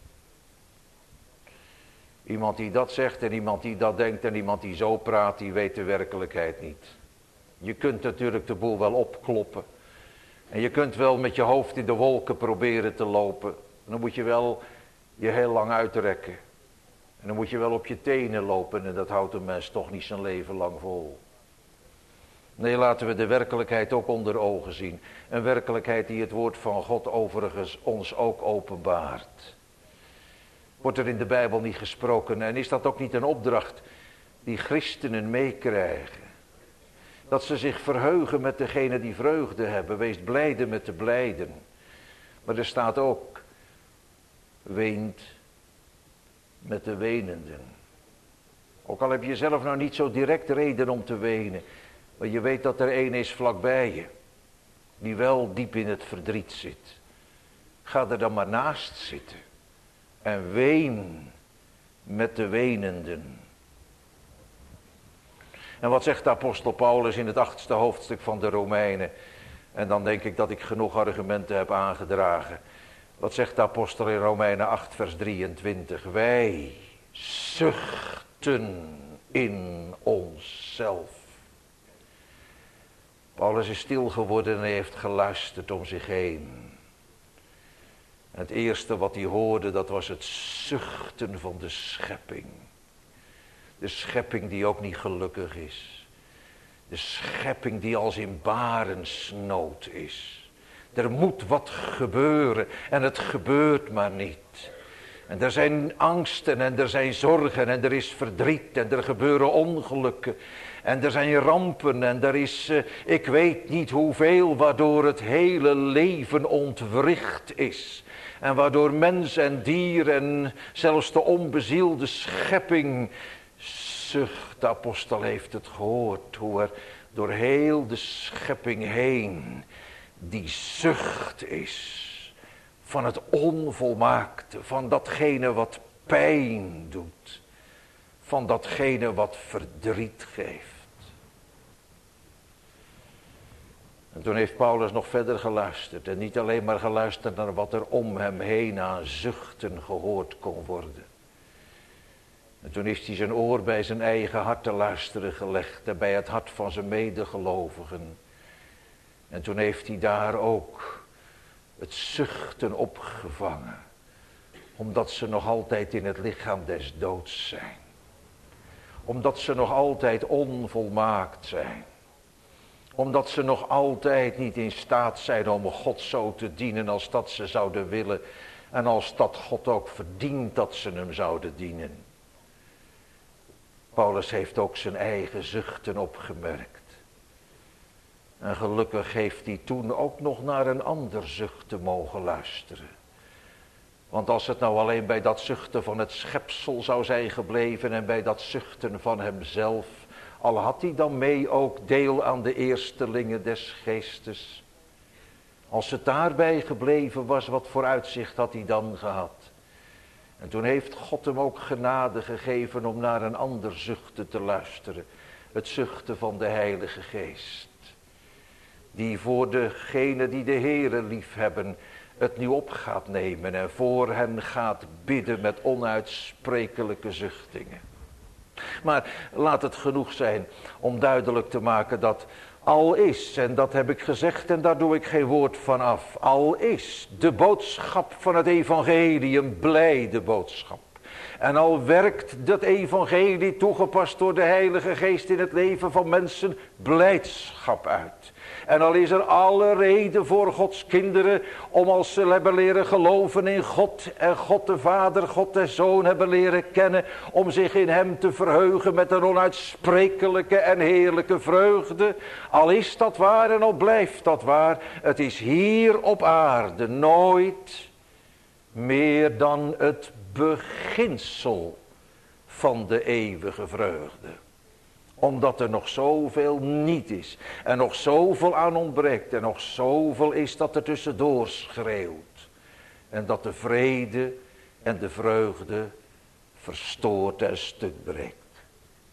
S1: Iemand die dat zegt en iemand die dat denkt en iemand die zo praat, die weet de werkelijkheid niet. Je kunt natuurlijk de boel wel opkloppen. En je kunt wel met je hoofd in de wolken proberen te lopen. Dan moet je wel je heel lang uitrekken. En dan moet je wel op je tenen lopen en dat houdt een mens toch niet zijn leven lang vol. Nee, laten we de werkelijkheid ook onder ogen zien. Een werkelijkheid die het woord van God overigens ons ook openbaart. Wordt er in de Bijbel niet gesproken en is dat ook niet een opdracht die christenen meekrijgen? Dat ze zich verheugen met degene die vreugde hebben. Wees blijde met de blijden. Maar er staat ook, weent met de wenenden. Ook al heb je zelf nou niet zo direct reden om te wenen. Maar je weet dat er één is vlakbij je. Die wel diep in het verdriet zit. Ga er dan maar naast zitten. En ween met de wenenden. En wat zegt de apostel Paulus in het 8e hoofdstuk van de Romeinen? En dan denk ik dat ik genoeg argumenten heb aangedragen. Wat zegt de apostel in Romeinen 8 vers 23? Wij zuchten in onszelf. Paulus is stil geworden en hij heeft geluisterd om zich heen. En het eerste wat hij hoorde, dat was het zuchten van de schepping. De schepping die ook niet gelukkig is. De schepping die als in barensnood is. Er moet wat gebeuren en het gebeurt maar niet. En er zijn angsten en er zijn zorgen en er is verdriet en er gebeuren ongelukken. En er zijn rampen en er is, ik weet niet hoeveel, waardoor het hele leven ontwricht is. En waardoor mens en dier en zelfs de onbezielde schepping zucht. De apostel heeft het gehoord, hoe er door heel de schepping heen die zucht is. Van het onvolmaakte, van datgene wat pijn doet. Van datgene wat verdriet geeft. En toen heeft Paulus nog verder geluisterd. En niet alleen maar geluisterd naar wat er om hem heen aan zuchten gehoord kon worden. En toen heeft hij zijn oor bij zijn eigen hart te luisteren gelegd. En bij het hart van zijn medegelovigen. En toen heeft hij daar ook het zuchten opgevangen. Omdat ze nog altijd in het lichaam des doods zijn. Omdat ze nog altijd onvolmaakt zijn. Omdat ze nog altijd niet in staat zijn om God zo te dienen als dat ze zouden willen. En als dat God ook verdient dat ze hem zouden dienen. Paulus heeft ook zijn eigen zuchten opgemerkt. En gelukkig heeft hij toen ook nog naar een ander zucht te mogen luisteren. Want als het nou alleen bij dat zuchten van het schepsel zou zijn gebleven en bij dat zuchten van hemzelf, al had hij dan mee ook deel aan de eerstelingen des geestes. Als het daarbij gebleven was, wat vooruitzicht had hij dan gehad? En toen heeft God hem ook genade gegeven om naar een ander zuchten te luisteren. Het zuchten van de Heilige Geest. Die voor degenen die de Heere lief hebben het nu op gaat nemen en voor hen gaat bidden met onuitsprekelijke zuchtingen. Maar laat het genoeg zijn om duidelijk te maken dat al is, en dat heb ik gezegd en daar doe ik geen woord van af, al is de boodschap van het evangelie een blijde boodschap. En al werkt dat evangelie toegepast door de Heilige Geest in het leven van mensen blijdschap uit. En al is er alle reden voor Gods kinderen om als ze hebben leren geloven in God en God de Vader, God de Zoon hebben leren kennen, om zich in hem te verheugen met een onuitsprekelijke en heerlijke vreugde. Al is dat waar en al blijft dat waar, het is hier op aarde nooit meer dan het beginsel van de eeuwige vreugde. Omdat er nog zoveel niet is. En nog zoveel aan ontbreekt. En nog zoveel is dat er tussendoor schreeuwt. En dat de vrede en de vreugde verstoort en stuk breekt.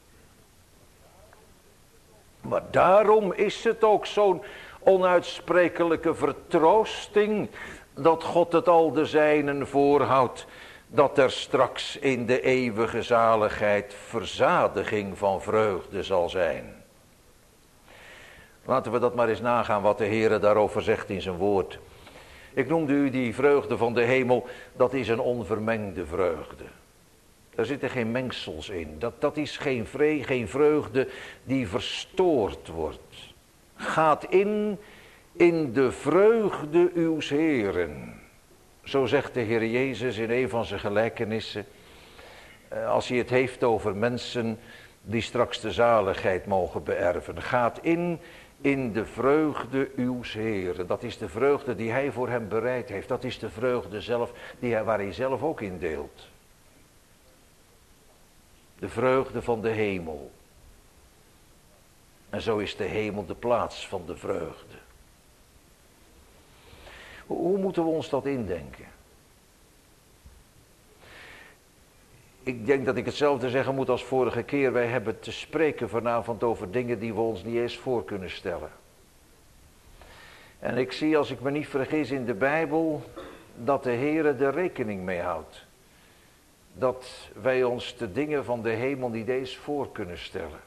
S1: Maar daarom is het ook zo'n onuitsprekelijke vertroosting dat God het al de zijnen voorhoudt. Dat er straks in de eeuwige zaligheid verzadiging van vreugde zal zijn. Laten we dat maar eens nagaan wat de Heere daarover zegt in zijn woord. Ik noemde u die vreugde van de hemel, dat is een onvermengde vreugde. Daar zitten geen mengsels in. Dat is geen vreugde die verstoord wordt. Gaat in de vreugde uws Heeren. Zo zegt de Heer Jezus in een van zijn gelijkenissen. Als hij het heeft over mensen die straks de zaligheid mogen beërven. Gaat in de vreugde uws Heeren. Dat is de vreugde die hij voor hem bereid heeft. Dat is de vreugde zelf waar hij zelf ook in deelt. De vreugde van de hemel. En zo is de hemel de plaats van de vreugde. Hoe moeten we ons dat indenken? Ik denk dat ik hetzelfde zeggen moet als vorige keer. Wij hebben te spreken vanavond over dingen die we ons niet eens voor kunnen stellen. En ik zie, als ik me niet vergis, in de Bijbel dat de Heere er rekening mee houdt. Dat wij ons de dingen van de hemel niet eens voor kunnen stellen.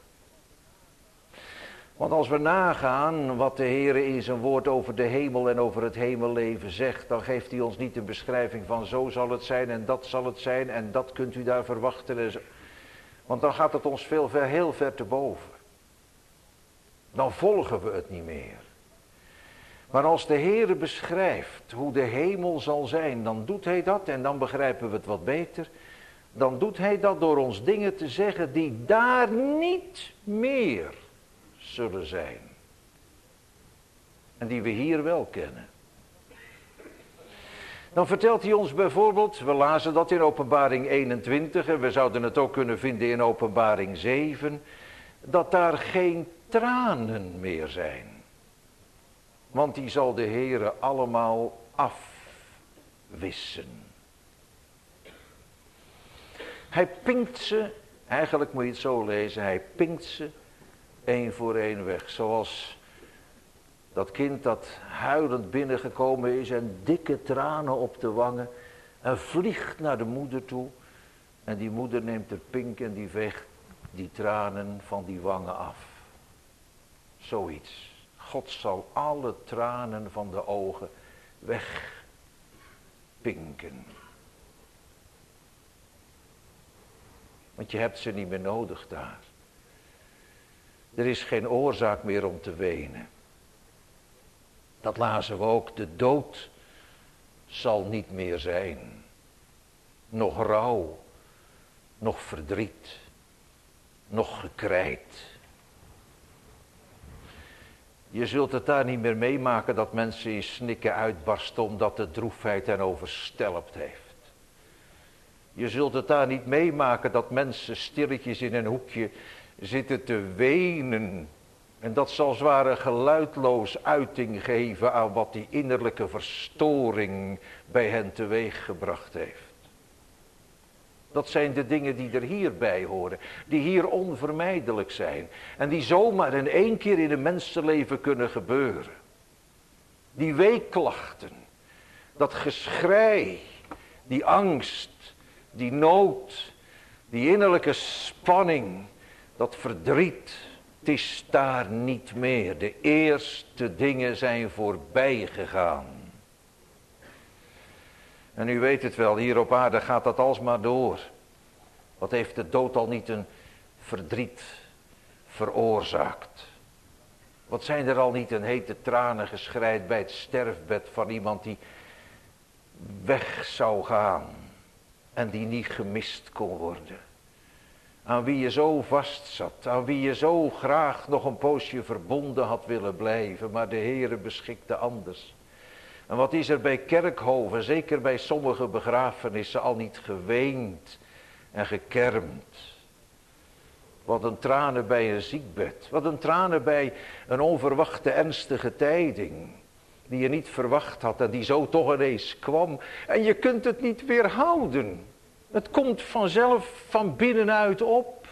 S1: Want als we nagaan wat de Heere in zijn woord over de hemel en over het hemelleven zegt, dan geeft hij ons niet een beschrijving van zo zal het zijn en dat zal het zijn en dat kunt u daar verwachten. Want dan gaat het ons heel ver te boven. Dan volgen we het niet meer. Maar als de Heere beschrijft hoe de hemel zal zijn, dan doet hij dat en dan begrijpen we het wat beter. Dan doet hij dat door ons dingen te zeggen die daar niet meer zullen zijn. En die we hier wel kennen. Dan vertelt hij ons bijvoorbeeld, we lazen dat in Openbaring 21 en we zouden het ook kunnen vinden in Openbaring 7, dat daar geen tranen meer zijn. Want die zal de Heere allemaal afwissen. Hij pinkt ze, eigenlijk moet je het zo lezen, hij pinkt ze één voor één weg. Zoals dat kind dat huilend binnengekomen is en dikke tranen op de wangen en vliegt naar de moeder toe. En die moeder neemt de pink en die veegt die tranen van die wangen af. Zoiets. God zal alle tranen van de ogen wegpinken. Want je hebt ze niet meer nodig daar. Er is geen oorzaak meer om te wenen. Dat lazen we ook. De dood zal niet meer zijn. Nog rouw, nog verdriet, nog gekrijt. Je zult het daar niet meer meemaken dat mensen in snikken uitbarsten omdat de droefheid hen overstelpt heeft. Je zult het daar niet meemaken dat mensen stilletjes in een hoekje zitten te wenen. En dat zal zware geluidloos uiting geven aan wat die innerlijke verstoring bij hen teweeggebracht heeft. Dat zijn de dingen die er hierbij horen. Die hier onvermijdelijk zijn. En die zomaar in één keer in een mensenleven kunnen gebeuren. Die weeklachten. Dat geschrei. Die angst. Die nood. Die innerlijke spanning. Dat verdriet. Het is daar niet meer. De eerste dingen zijn voorbij gegaan. En u weet het wel, hier op aarde gaat dat alsmaar door. Wat heeft de dood al niet een verdriet veroorzaakt? Wat zijn er al niet een hete tranen geschreid bij het sterfbed van iemand die weg zou gaan en die niet gemist kon worden. Aan wie je zo vast zat, aan wie je zo graag nog een poosje verbonden had willen blijven, maar de Heere beschikte anders. En wat is er bij kerkhoven, zeker bij sommige begrafenissen, al niet geweend en gekermd. Wat een tranen bij een ziekbed, wat een tranen bij een onverwachte ernstige tijding, die je niet verwacht had en die zo toch ineens kwam. En je kunt het niet weerhouden. Het komt vanzelf van binnenuit op.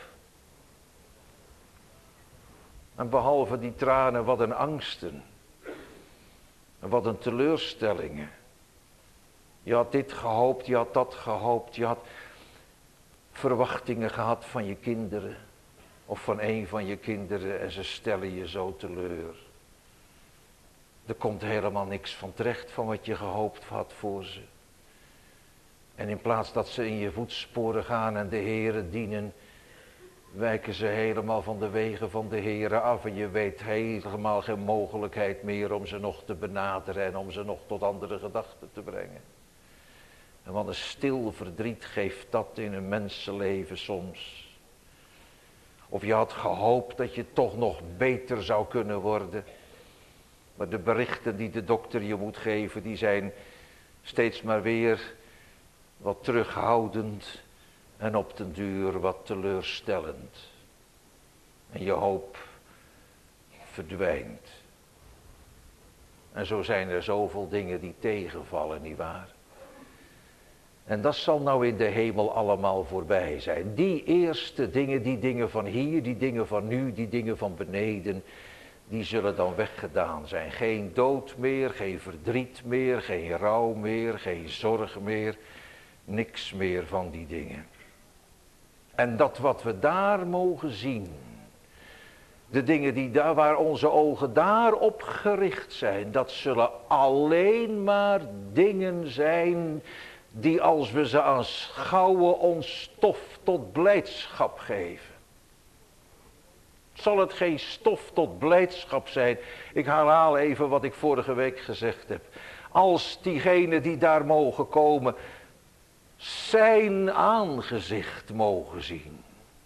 S1: En behalve die tranen, wat een angsten. En wat een teleurstellingen. Je had dit gehoopt, je had dat gehoopt. Je had verwachtingen gehad van je kinderen. Of van een van je kinderen en ze stellen je zo teleur. Er komt helemaal niks van terecht van wat je gehoopt had voor ze. En in plaats dat ze in je voetsporen gaan en de Heere dienen, wijken ze helemaal van de wegen van de Heere af. En je weet helemaal geen mogelijkheid meer om ze nog te benaderen en om ze nog tot andere gedachten te brengen. En wat een stil verdriet geeft dat in een mensenleven soms. Of je had gehoopt dat je toch nog beter zou kunnen worden. Maar de berichten die de dokter je moet geven, die zijn steeds maar weer wat terughoudend en op den duur wat teleurstellend. En je hoop verdwijnt. En zo zijn er zoveel dingen die tegenvallen, nietwaar? En dat zal nou in de hemel allemaal voorbij zijn. Die eerste dingen, die dingen van hier, die dingen van nu, die dingen van beneden, die zullen dan weggedaan zijn. Geen dood meer, geen verdriet meer, geen rouw meer, geen zorg meer. Niks meer van die dingen. En dat wat we daar mogen zien, de dingen die daar, waar onze ogen daarop gericht zijn, dat zullen alleen maar dingen zijn die als we ze aanschouwen ons stof tot blijdschap geven. Zal het geen stof tot blijdschap zijn? Ik herhaal even wat ik vorige week gezegd heb. Als diegenen die daar mogen komen zijn aangezicht mogen zien.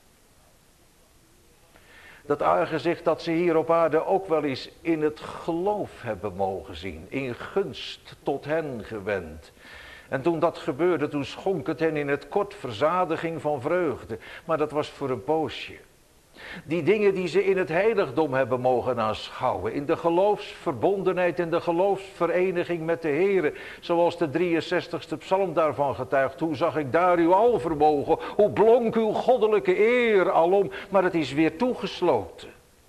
S1: Dat aangezicht dat ze hier op aarde ook wel eens in het geloof hebben mogen zien. In gunst tot hen gewend. En toen dat gebeurde, toen schonk het hen in het kort verzadiging van vreugde. Maar dat was voor een poosje. Die dingen die ze in het heiligdom hebben mogen aanschouwen. In de geloofsverbondenheid, in de geloofsvereniging met de Heere. Zoals de 63ste psalm daarvan getuigt. Hoe zag ik daar uw alvermogen. Hoe blonk uw goddelijke eer alom. Maar het is weer toegesloten.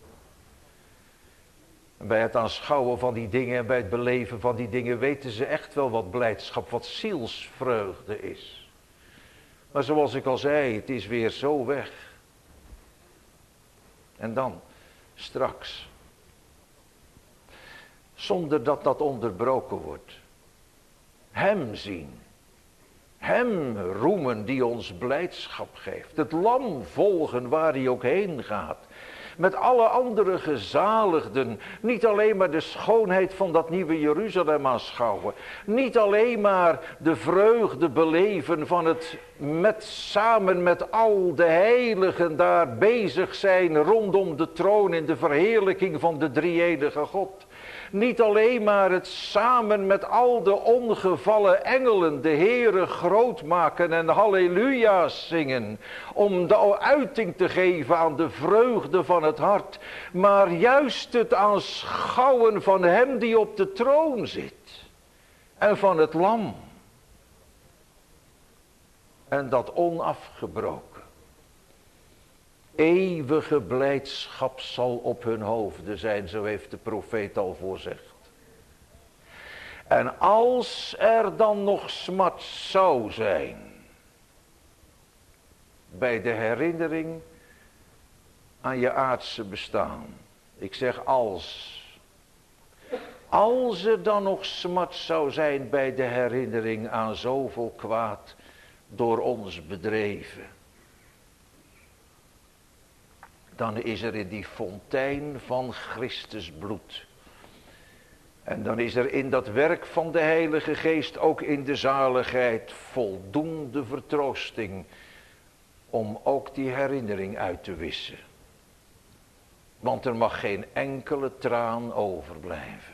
S1: En bij het aanschouwen van die dingen en bij het beleven van die dingen weten ze echt wel wat blijdschap, wat zielsvreugde is. Maar zoals ik al zei, het is weer zo weg. En dan, straks, zonder dat dat onderbroken wordt, hem zien, hem roemen die ons blijdschap geeft, het lam volgen waar hij ook heen gaat, met alle andere gezaligden, niet alleen maar de schoonheid van dat nieuwe Jeruzalem aanschouwen, niet alleen maar de vreugde beleven van het samen met al de heiligen daar bezig zijn rondom de troon in de verheerlijking van de drie-enige God. Niet alleen maar het samen met al de ongevallen engelen de Heere groot maken en halleluja's zingen. Om de uiting te geven aan de vreugde van het hart. Maar juist het aanschouwen van hem die op de troon zit. En van het lam. En dat onafgebroken. Eeuwige blijdschap zal op hun hoofden zijn, zo heeft de profeet al voorzegd. En als er dan nog smart zou zijn, bij de herinnering aan je aardse bestaan. Ik zeg als er dan nog smart zou zijn bij de herinnering aan zoveel kwaad door ons bedreven. Dan is er in die fontein van Christus bloed. En dan is er in dat werk van de Heilige Geest, ook in de zaligheid, voldoende vertroosting om ook die herinnering uit te wissen. Want er mag geen enkele traan overblijven.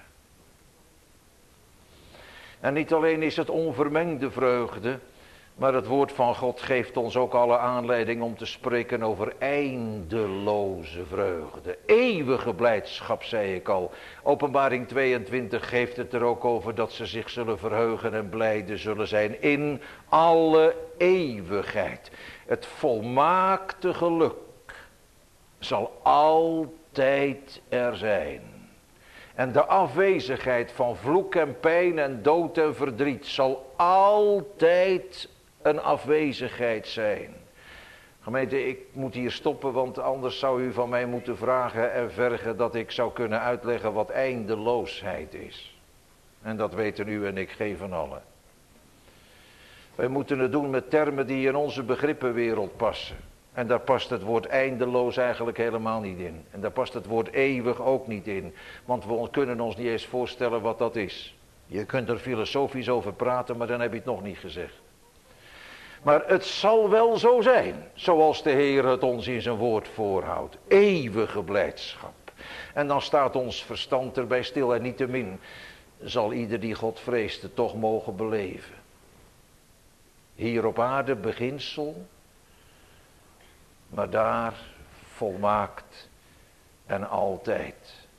S1: En niet alleen is het onvermengde vreugde, maar het woord van God geeft ons ook alle aanleiding om te spreken over eindeloze vreugde. Eeuwige blijdschap, zei ik al. Openbaring 22 geeft het er ook over dat ze zich zullen verheugen en blijde zullen zijn in alle eeuwigheid. Het volmaakte geluk zal altijd er zijn. En de afwezigheid van vloek en pijn en dood en verdriet zal altijd een afwezigheid zijn. Gemeente, ik moet hier stoppen, want anders zou u van mij moeten vragen en vergen dat ik zou kunnen uitleggen wat eindeloosheid is. En dat weten u en ik geen van allen. Wij moeten het doen met termen die in onze begrippenwereld passen. En daar past het woord eindeloos eigenlijk helemaal niet in. En daar past het woord eeuwig ook niet in. Want we kunnen ons niet eens voorstellen wat dat is. Je kunt er filosofisch over praten, maar dan heb je het nog niet gezegd. Maar het zal wel zo zijn, zoals de Heer het ons in zijn woord voorhoudt. Eeuwige blijdschap. En dan staat ons verstand erbij stil en niettemin zal ieder die God vreest het toch mogen beleven. Hier op aarde beginsel, maar daar volmaakt en altijd.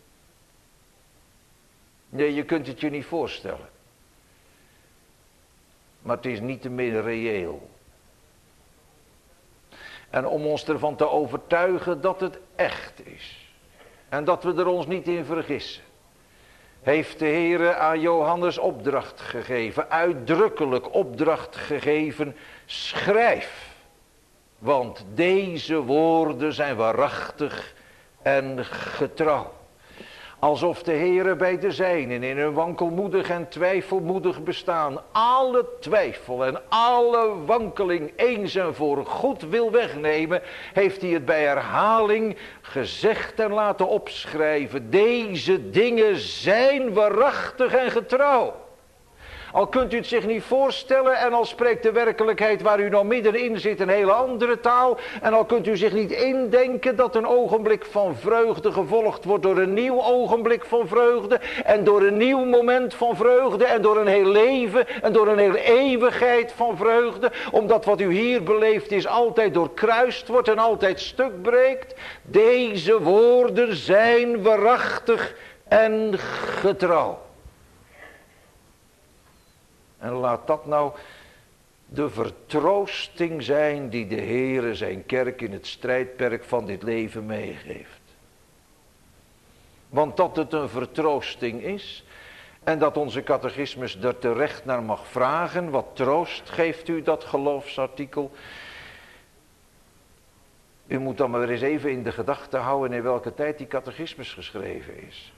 S1: Nee, je kunt het je niet voorstellen. Maar het is niettemin reëel. En om ons ervan te overtuigen dat het echt is. En dat we er ons niet in vergissen. Heeft de Heere aan Johannes opdracht gegeven. Uitdrukkelijk opdracht gegeven. Schrijf. Want deze woorden zijn waarachtig en getrouw. Alsof de Heere bij de zijnen in hun wankelmoedig en twijfelmoedig bestaan alle twijfel en alle wankeling eens en voor goed wil wegnemen, heeft hij het bij herhaling gezegd en laten opschrijven. Deze dingen zijn waarachtig en getrouw. Al kunt u het zich niet voorstellen en al spreekt de werkelijkheid waar u nou middenin zit een hele andere taal. En al kunt u zich niet indenken dat een ogenblik van vreugde gevolgd wordt door een nieuw ogenblik van vreugde. En door een nieuw moment van vreugde en door een heel leven en door een hele eeuwigheid van vreugde. Omdat wat u hier beleeft is altijd doorkruist wordt en altijd stuk breekt. Deze woorden zijn waarachtig en getrouw. En laat dat nou de vertroosting zijn die de Heere zijn kerk in het strijdperk van dit leven meegeeft. Want dat het een vertroosting is en dat onze catechismus er terecht naar mag vragen. Wat troost geeft u dat geloofsartikel? U moet dan maar eens even in de gedachte houden in welke tijd die catechismus geschreven is.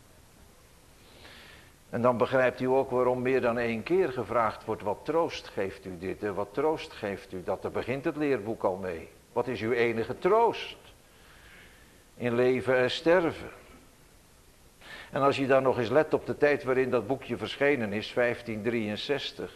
S1: En dan begrijpt u ook waarom meer dan 1 keer gevraagd wordt, wat troost geeft u dit en wat troost geeft u dat. Daar begint het leerboek al mee. Wat is uw enige troost? In leven en sterven. En als je dan nog eens let op de tijd waarin dat boekje verschenen is, 1563.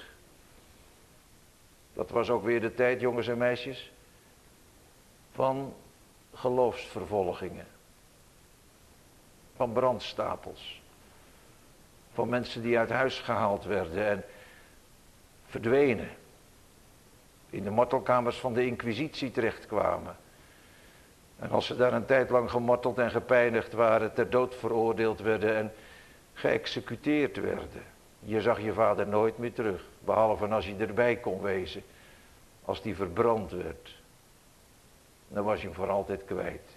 S1: Dat was ook weer de tijd, jongens en meisjes, van geloofsvervolgingen. Van brandstapels. Van mensen die uit huis gehaald werden en verdwenen. In de martelkamers van de inquisitie terechtkwamen. En als ze daar een tijd lang gemarteld en gepijnigd waren, ter dood veroordeeld werden en geëxecuteerd werden. Je zag je vader nooit meer terug. Behalve als je erbij kon wezen. Als die verbrand werd, dan was je hem voor altijd kwijt.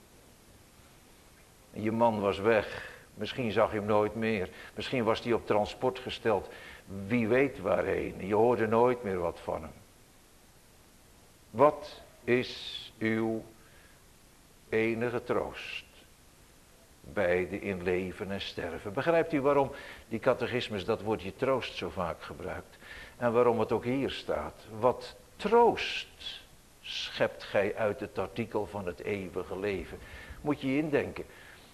S1: En je man was weg. Misschien zag je hem nooit meer. Misschien was hij op transport gesteld. Wie weet waarheen. Je hoorde nooit meer wat van hem. Wat is uw enige troost beide in leven en sterven? Begrijpt u waarom die catechismus dat woordje troost zo vaak gebruikt? En waarom het ook hier staat? Wat troost schept gij uit het artikel van het eeuwige leven? Moet je je indenken.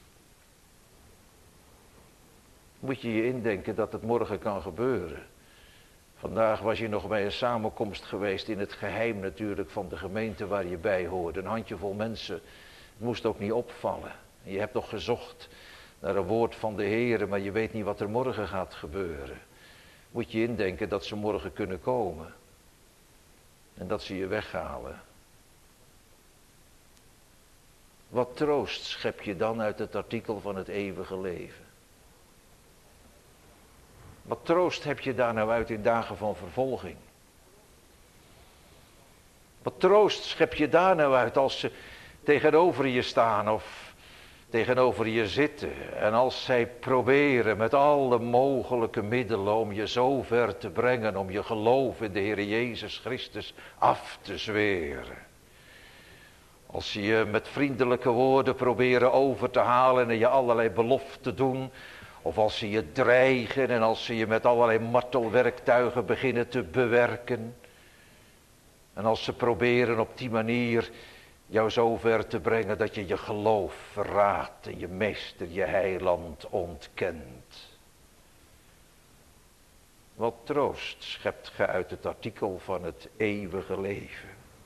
S1: Moet je je indenken dat het morgen kan gebeuren. Vandaag was je nog bij een samenkomst geweest, in het geheim natuurlijk van de gemeente waar je bij hoorde. Een handjevol mensen, het moest ook niet opvallen. Je hebt nog gezocht naar een woord van de Heer, maar je weet niet wat er morgen gaat gebeuren. Moet je indenken dat ze morgen kunnen komen. En dat ze je weghalen. Wat troost schep je dan uit het artikel van het eeuwige leven? Wat troost heb je daar nou uit in dagen van vervolging? Wat troost schep je daar nou uit als ze tegenover je staan of tegenover je zitten. En als zij proberen met alle mogelijke middelen om je zo ver te brengen, om je geloof in de Heer Jezus Christus af te zweren. Als ze je met vriendelijke woorden proberen over te halen en je allerlei beloften doen. Of als ze je dreigen en als ze je met allerlei martelwerktuigen beginnen te bewerken. En als ze proberen op die manier jou zo ver te brengen dat je je geloof verraadt en je meester, je heiland ontkent. Wat troost schept ge uit het artikel van het eeuwige leven?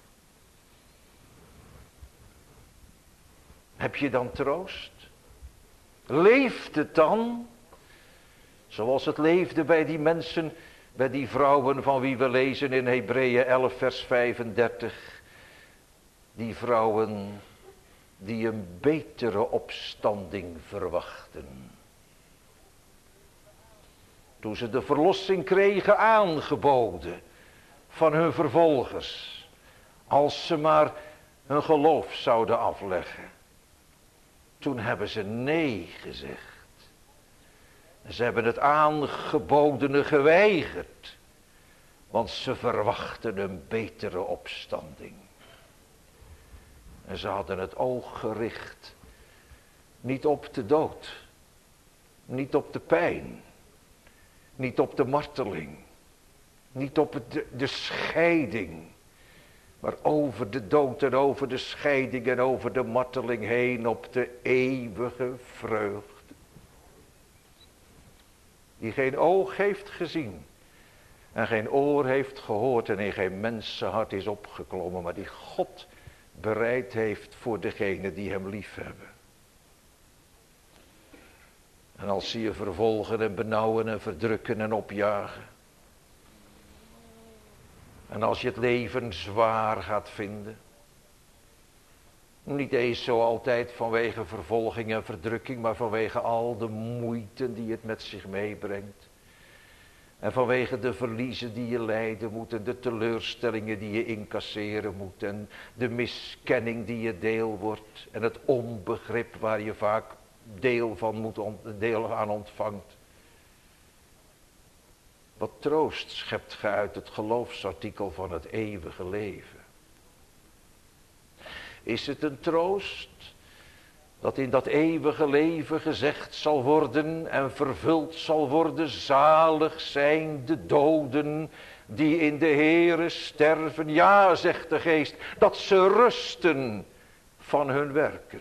S1: Heb je dan troost? Leeft het dan zoals het leefde bij die mensen, bij die vrouwen van wie we lezen in Hebreeën 11 vers 35. Die vrouwen die een betere opstanding verwachten. Toen ze de verlossing kregen aangeboden van hun vervolgers. Als ze maar hun geloof zouden afleggen. Toen hebben ze nee gezegd. Ze hebben het aangebodene geweigerd. Want ze verwachten een betere opstanding. En ze hadden het oog gericht. Niet op de dood. Niet op de pijn. Niet op de marteling. Niet op de scheiding. Maar over de dood en over de scheiding en over de marteling heen op de eeuwige vreugde. Die geen oog heeft gezien. En geen oor heeft gehoord en in geen mensenhart is opgeklommen. Maar die God bereid heeft voor degenen die hem lief hebben. En als ze je vervolgen en benauwen en verdrukken en opjagen. En als je het leven zwaar gaat vinden. Niet eens zo altijd vanwege vervolging en verdrukking, maar vanwege al de moeite die het met zich meebrengt. En vanwege de verliezen die je lijden moet en de teleurstellingen die je incasseren moet. En de miskenning die je deel wordt en het onbegrip waar je vaak deel aan ontvangt. Wat troost schept ge uit het geloofsartikel van het eeuwige leven? Is het een troost dat in dat eeuwige leven gezegd zal worden en vervuld zal worden? Zalig zijn de doden die in de Heere sterven. Ja, zegt de Geest, dat ze rusten van hun werken.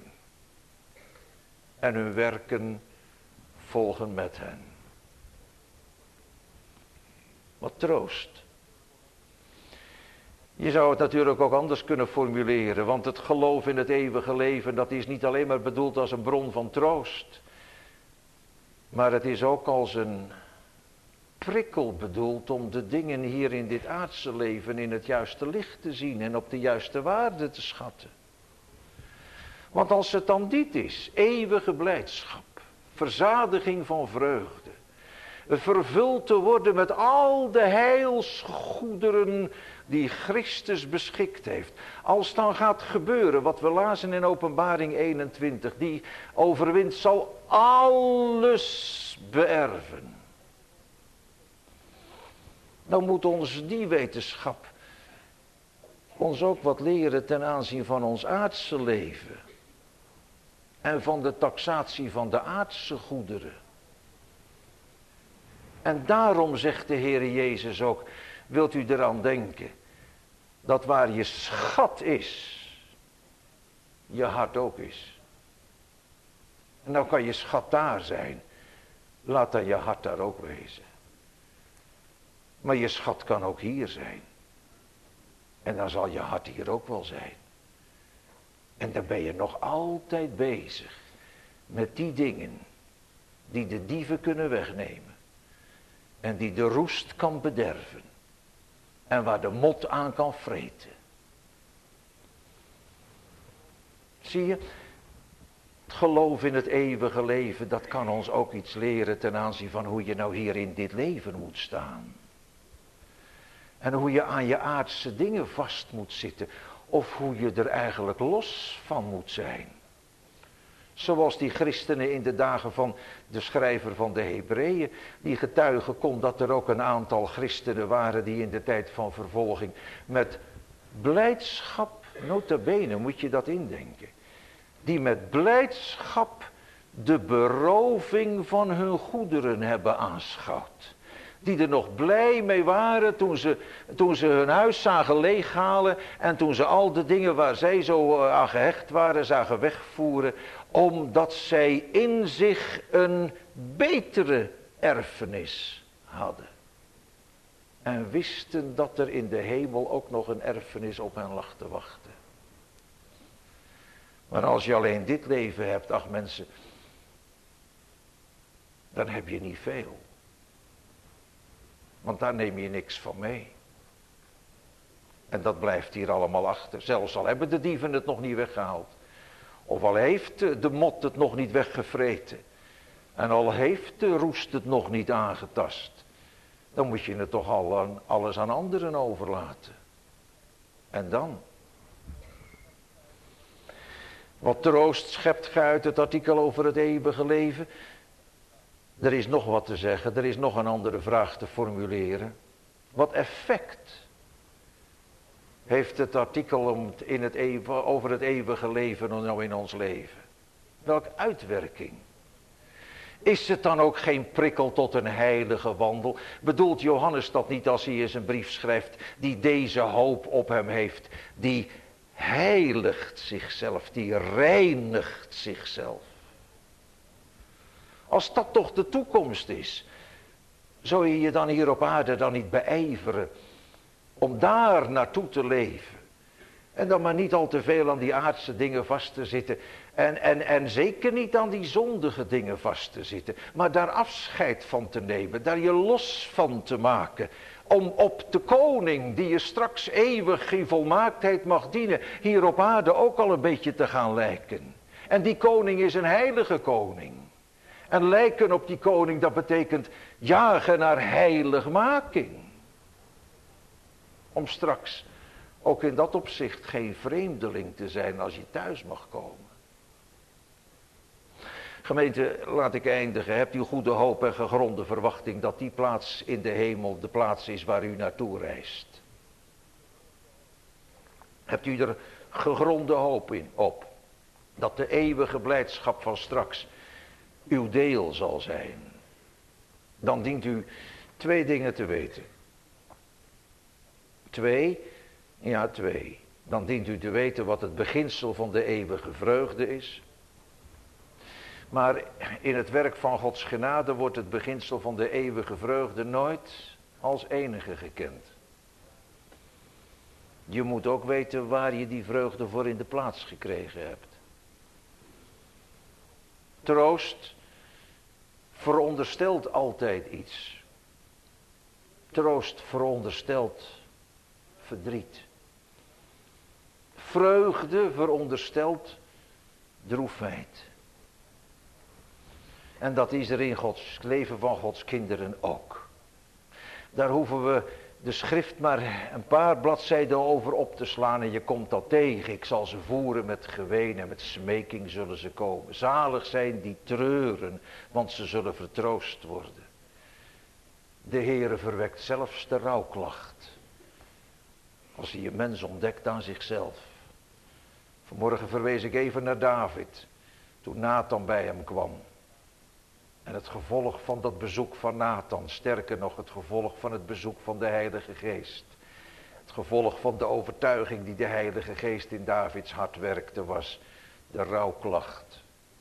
S1: En hun werken volgen met hen. Wat troost. Je zou het natuurlijk ook anders kunnen formuleren. Want het geloof in het eeuwige leven, dat is niet alleen maar bedoeld als een bron van troost. Maar het is ook als een prikkel bedoeld om de dingen hier in dit aardse leven in het juiste licht te zien en op de juiste waarde te schatten. Want als het dan dit is, eeuwige blijdschap, verzadiging van vreugde, vervuld te worden met al de heilsgoederen die Christus beschikt heeft. Als dan gaat gebeuren wat we lazen in Openbaring 21, die overwint zal alles beërven. Dan moet ons die wetenschap ons ook wat leren ten aanzien van ons aardse leven. En van de taxatie van de aardse goederen. En daarom zegt de Heer Jezus ook, wilt u eraan denken, dat waar je schat is, je hart ook is. En nou kan je schat daar zijn, laat dan je hart daar ook wezen. Maar je schat kan ook hier zijn. En dan zal je hart hier ook wel zijn. En dan ben je nog altijd bezig met die dingen die de dieven kunnen wegnemen. En die de roest kan bederven. En waar de mot aan kan vreten. Zie je, het geloof in het eeuwige leven, dat kan ons ook iets leren ten aanzien van hoe je nou hier in dit leven moet staan. En hoe je aan je aardse dingen vast moet zitten. Of hoe je er eigenlijk los van moet zijn. Zoals die christenen in de dagen van de schrijver van de Hebreeën. Die getuigen kon dat er ook een aantal christenen waren die in de tijd van vervolging met blijdschap, nota bene moet je dat indenken. Die met blijdschap de beroving van hun goederen hebben aanschouwd. Die er nog blij mee waren toen ze hun huis zagen leeghalen. En toen ze al de dingen waar zij zo aan gehecht waren zagen wegvoeren. Omdat zij in zich een betere erfenis hadden. En wisten dat er in de hemel ook nog een erfenis op hen lag te wachten. Maar als je alleen dit leven hebt, ach mensen, dan heb je niet veel. Want daar neem je niks van mee. En dat blijft hier allemaal achter. Zelfs al hebben de dieven het nog niet weggehaald. Of al heeft de mot het nog niet weggevreten. En al heeft de roest het nog niet aangetast. Dan moet je het toch alles aan anderen overlaten. En dan? Wat troost schept gij uit het artikel over het eeuwige leven? Er is nog wat te zeggen, er is nog een andere vraag te formuleren. Wat effect heeft het artikel over het eeuwige leven nou in ons leven? Welke uitwerking? Is het dan ook geen prikkel tot een heilige wandel? Bedoelt Johannes dat niet als hij in zijn brief schrijft, die deze hoop op hem heeft, die heiligt zichzelf, die reinigt zichzelf? Als dat toch de toekomst is, zou je je dan hier op aarde dan niet beijveren om daar naartoe te leven? En dan maar niet al te veel aan die aardse dingen vast te zitten. En zeker niet aan die zondige dingen vast te zitten. Maar daar afscheid van te nemen, daar je los van te maken. Om op de koning die je straks eeuwig in volmaaktheid mag dienen, hier op aarde ook al een beetje te gaan lijken. En die koning is een heilige koning. En lijken op die koning, dat betekent jagen naar heiligmaking. Om straks ook in dat opzicht geen vreemdeling te zijn als je thuis mag komen. Gemeente, laat ik eindigen. Hebt u goede hoop en gegronde verwachting dat die plaats in de hemel de plaats is waar u naartoe reist? Hebt u er gegronde hoop op dat de eeuwige blijdschap van straks uw deel zal zijn? Dan dient u 2 dingen te weten. 2. Dan dient u te weten wat het beginsel van de eeuwige vreugde is. Maar in het werk van Gods genade wordt het beginsel van de eeuwige vreugde nooit als enige gekend. Je moet ook weten waar je die vreugde voor in de plaats gekregen hebt. Troost veronderstelt altijd iets. Troost veronderstelt verdriet. Vreugde veronderstelt droefheid. En dat is er in het leven van Gods kinderen ook. Daar hoeven we de schrift maar een paar bladzijden over op te slaan en je komt dat tegen. Ik zal ze voeren met geween en met smeking zullen ze komen. Zalig zijn die treuren, want ze zullen vertroost worden. De Heere verwekt zelfs de rouwklacht. Als hij een mens ontdekt aan zichzelf. Vanmorgen verwees ik even naar David, toen Nathan bij hem kwam. En het gevolg van dat bezoek van Nathan, sterker nog het gevolg van het bezoek van de Heilige Geest. Het gevolg van de overtuiging die de Heilige Geest in Davids hart werkte was de rouwklacht.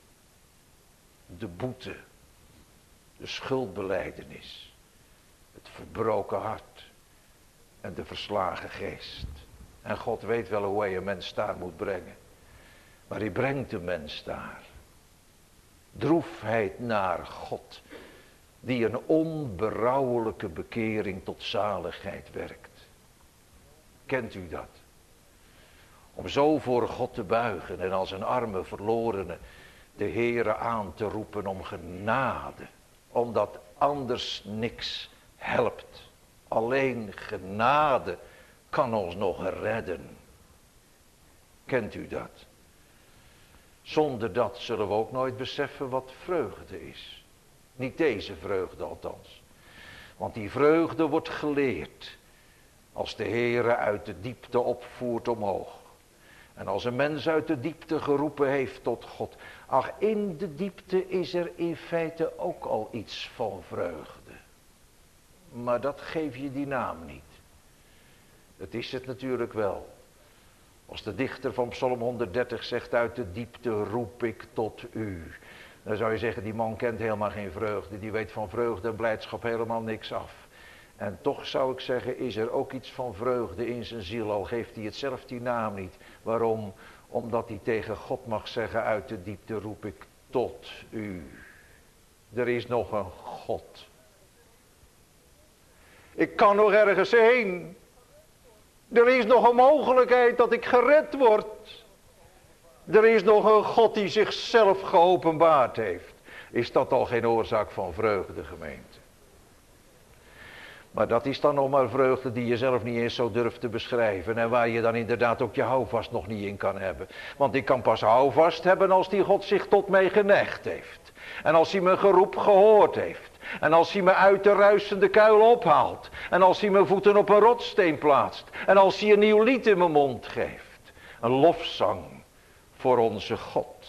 S1: De boete, de schuldbelijdenis, het verbroken hart en de verslagen geest. En God weet wel hoe hij een mens daar moet brengen. Maar hij brengt de mens daar. Droefheid naar God, die een onberouwelijke bekering tot zaligheid werkt. Kent u dat? Om zo voor God te buigen en als een arme verlorene de Heere aan te roepen om genade. Omdat anders niks helpt. Alleen genade kan ons nog redden. Kent u dat? Zonder dat zullen we ook nooit beseffen wat vreugde is. Niet deze vreugde althans. Want die vreugde wordt geleerd als de Heere uit de diepte opvoert omhoog. En als een mens uit de diepte geroepen heeft tot God. Ach, in de diepte is er in feite ook al iets van vreugde. Maar dat geef je die naam niet. Het is het natuurlijk wel. Als de dichter van Psalm 130 zegt, uit de diepte roep ik tot u. Dan zou je zeggen, die man kent helemaal geen vreugde. Die weet van vreugde en blijdschap helemaal niks af. En toch zou ik zeggen, is er ook iets van vreugde in zijn ziel. Al geeft hij het zelf die naam niet. Waarom? Omdat hij tegen God mag zeggen, uit de diepte roep ik tot u. Er is nog een God. Ik kan nog ergens heen. Er is nog een mogelijkheid dat ik gered word. Er is nog een God die zichzelf geopenbaard heeft. Is dat al geen oorzaak van vreugde, gemeente? Maar dat is dan nog maar vreugde die je zelf niet eens zo durft te beschrijven. En waar je dan inderdaad ook je houvast nog niet in kan hebben. Want ik kan pas houvast hebben als die God zich tot mij geneigd heeft. En als hij mijn geroep gehoord heeft. En als hij me uit de ruisende kuil ophaalt. En als hij mijn voeten op een rotssteen plaatst. En als hij een nieuw lied in mijn mond geeft. Een lofzang voor onze God.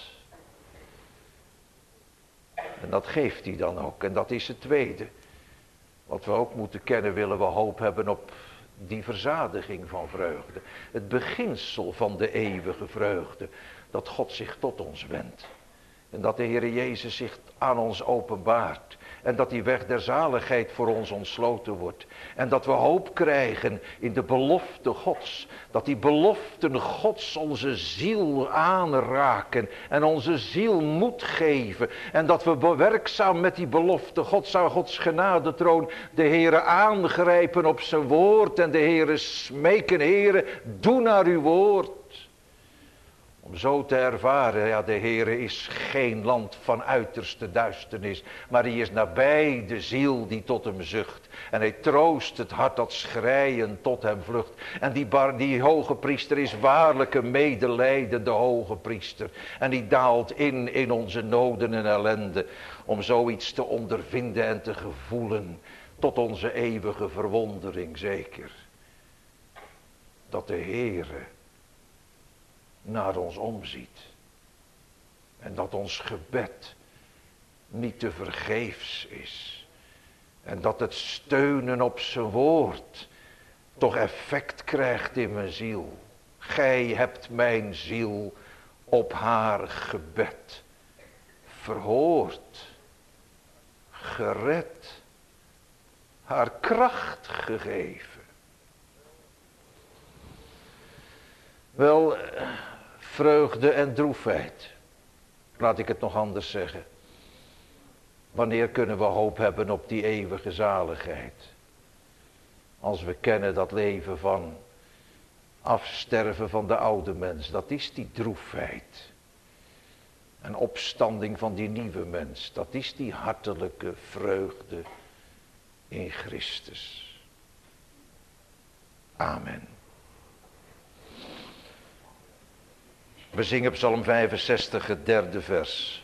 S1: En dat geeft hij dan ook. En dat is het tweede. Wat we ook moeten kennen, willen we hoop hebben op die verzadiging van vreugde. Het beginsel van de eeuwige vreugde. Dat God zich tot ons wendt. En dat de Heer Jezus zich aan ons openbaart. En dat die weg der zaligheid voor ons ontsloten wordt. En dat we hoop krijgen in de belofte Gods. Dat die beloften Gods onze ziel aanraken. En onze ziel moed geven. En dat we bewerkzaam met die belofte Gods aan Gods genadetroon de Heere aangrijpen op zijn woord. En de Heere smeken, Heere, doe naar uw woord. Om zo te ervaren, ja, de Heere is geen land van uiterste duisternis. Maar hij is nabij de ziel die tot hem zucht. En hij troost het hart dat schreien tot hem vlucht. En die hoge priester is waarlijk een medelijdende hoge priester. En die daalt in onze noden en ellende. Om zoiets te ondervinden en te gevoelen. Tot onze eeuwige verwondering zeker. Dat de Heere naar ons omziet. En dat ons gebed niet te vergeefs is. En dat het steunen op zijn woord toch effect krijgt in mijn ziel. Gij hebt mijn ziel op haar gebed verhoord, gered, haar kracht gegeven. Wel, vreugde en droefheid. Laat ik het nog anders zeggen. Wanneer kunnen we hoop hebben op die eeuwige zaligheid? Als we kennen dat leven van afsterven van de oude mens. Dat is die droefheid. En opstanding van die nieuwe mens. Dat is die hartelijke vreugde in Christus. Amen. We zingen Psalm 65, het 3e vers.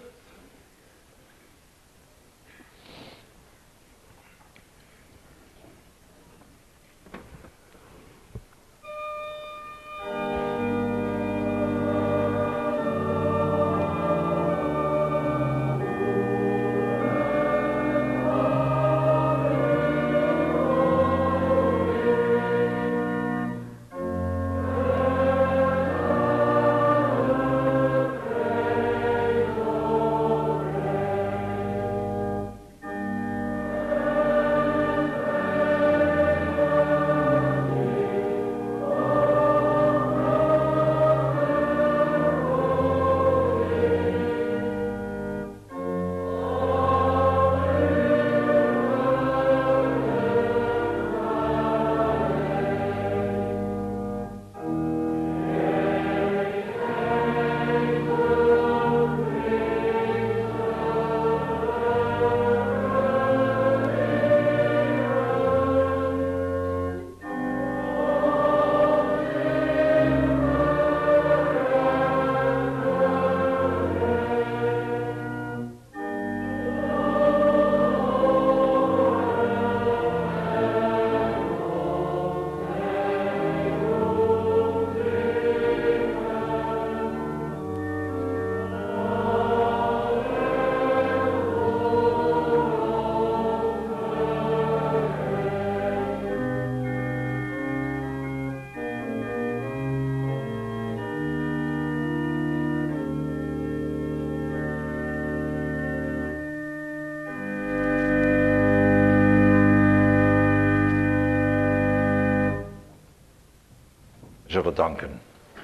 S1: Zullen danken.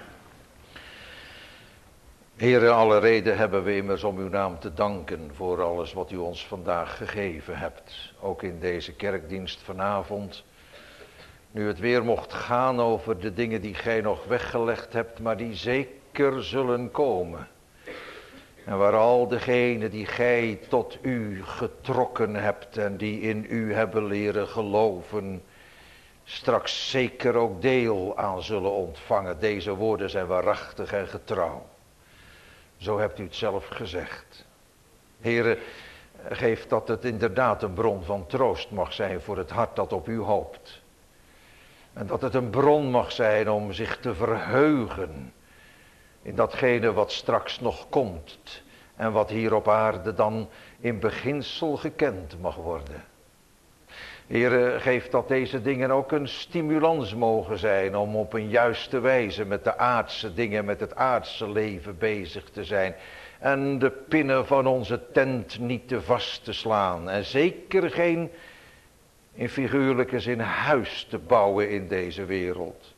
S1: Heere, alle reden hebben we immers om uw naam te danken voor alles wat u ons vandaag gegeven hebt. Ook in deze kerkdienst vanavond. Nu het weer mocht gaan over de dingen die gij nog weggelegd hebt, maar die zeker zullen komen. En waar al degenen die gij tot u getrokken hebt en die in u hebben leren geloven, straks zeker ook deel aan zullen ontvangen. Deze woorden zijn waarachtig en getrouw. Zo hebt u het zelf gezegd. Heere, geef dat het inderdaad een bron van troost mag zijn voor het hart dat op u hoopt. En dat het een bron mag zijn om zich te verheugen in datgene wat straks nog komt. En wat hier op aarde dan in beginsel gekend mag worden. Heere, geef dat deze dingen ook een stimulans mogen zijn om op een juiste wijze met de aardse dingen, met het aardse leven bezig te zijn. En de pinnen van onze tent niet te vast te slaan. En zeker geen, in figuurlijke zin, huis te bouwen in deze wereld.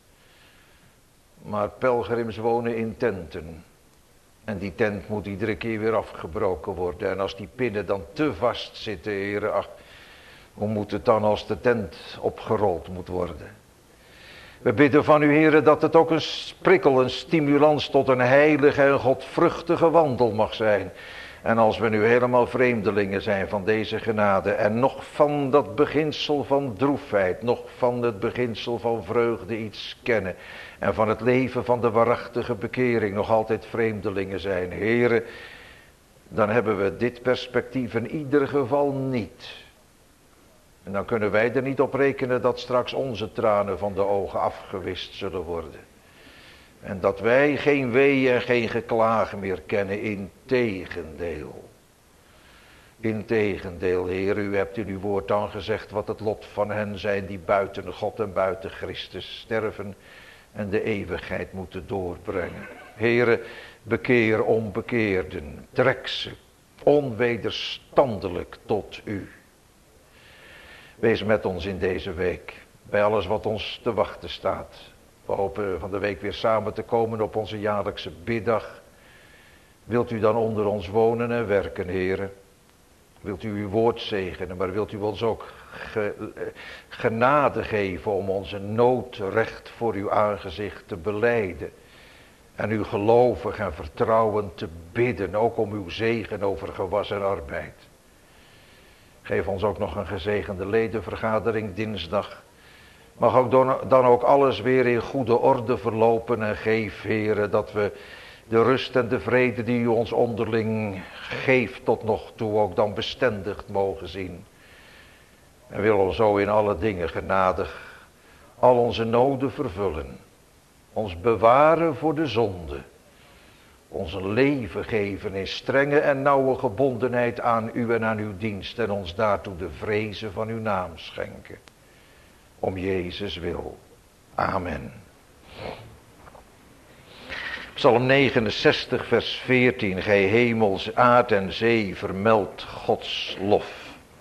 S1: Maar pelgrims wonen in tenten. En die tent moet iedere keer weer afgebroken worden. En als die pinnen dan te vast zitten, Heere, ach, hoe moet het dan als de tent opgerold moet worden? We bidden van u, Heere, dat het ook een prikkel, een stimulans tot een heilige en godvruchtige wandel mag zijn. En als we nu helemaal vreemdelingen zijn van deze genade en nog van dat beginsel van droefheid, nog van het beginsel van vreugde iets kennen en van het leven van de waarachtige bekering nog altijd vreemdelingen zijn, Heere, dan hebben we dit perspectief in ieder geval niet. En dan kunnen wij er niet op rekenen dat straks onze tranen van de ogen afgewist zullen worden. En dat wij geen wee en geen geklaag meer kennen, integendeel. Integendeel, Heer, u hebt in uw woord dan gezegd wat het lot van hen zijn die buiten God en buiten Christus sterven en de eeuwigheid moeten doorbrengen. Heere, bekeer onbekeerden, trek ze onwederstandelijk tot u. Wees met ons in deze week, bij alles wat ons te wachten staat. We hopen van de week weer samen te komen op onze jaarlijkse biddag. Wilt u dan onder ons wonen en werken, Heere? Wilt u uw woord zegenen, maar wilt u ons ook genade geven om onze nood recht voor uw aangezicht te belijden. En u gelovig en vertrouwend te bidden, ook om uw zegen over gewas en arbeid. Geef ons ook nog een gezegende ledenvergadering dinsdag. Mag ook dan ook alles weer in goede orde verlopen en geef, Heere, dat we de rust en de vrede die u ons onderling geeft tot nog toe ook dan bestendigd mogen zien. En wil ons zo in alle dingen genadig al onze noden vervullen. Ons bewaren voor de zonde. Ons een leven geven in strenge en nauwe gebondenheid aan u en aan uw dienst. En ons daartoe de vrezen van uw naam schenken. Om Jezus wil. Amen. Psalm 69 vers 14. Gij hemels, aard en zee vermeldt Gods lof.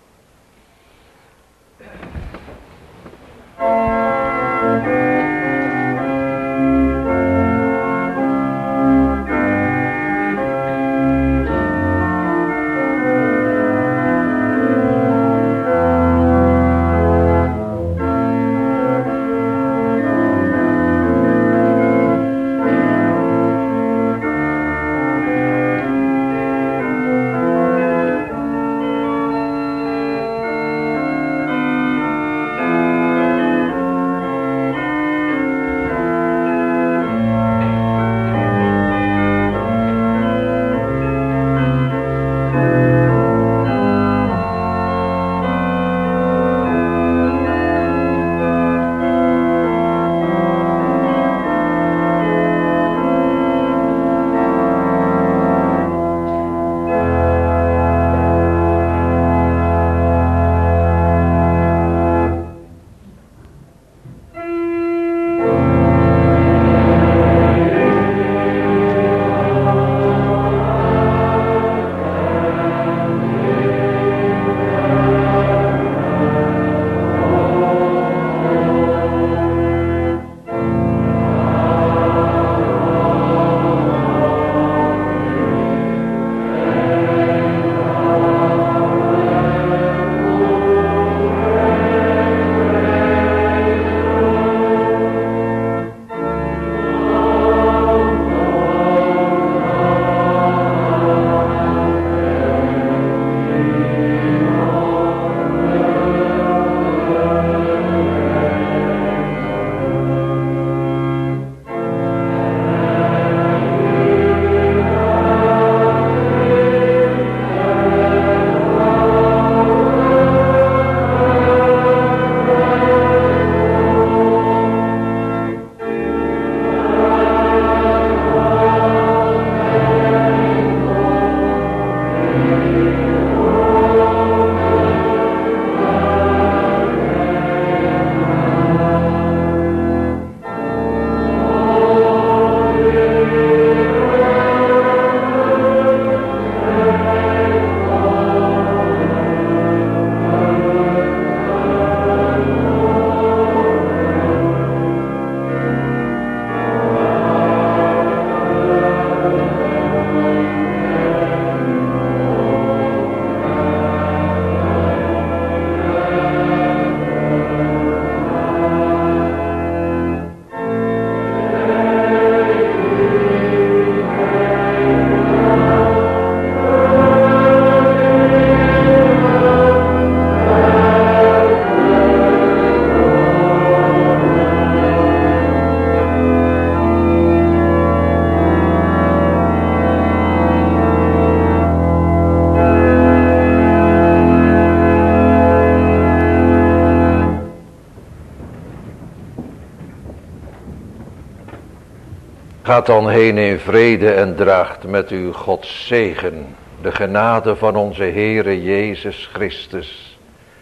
S2: Gaat dan heen in vrede en draagt met u Gods zegen, de genade van onze Heere Jezus Christus,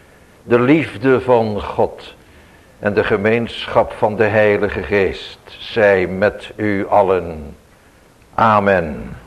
S2: de liefde van God en de gemeenschap van de Heilige Geest zij met u allen. Amen.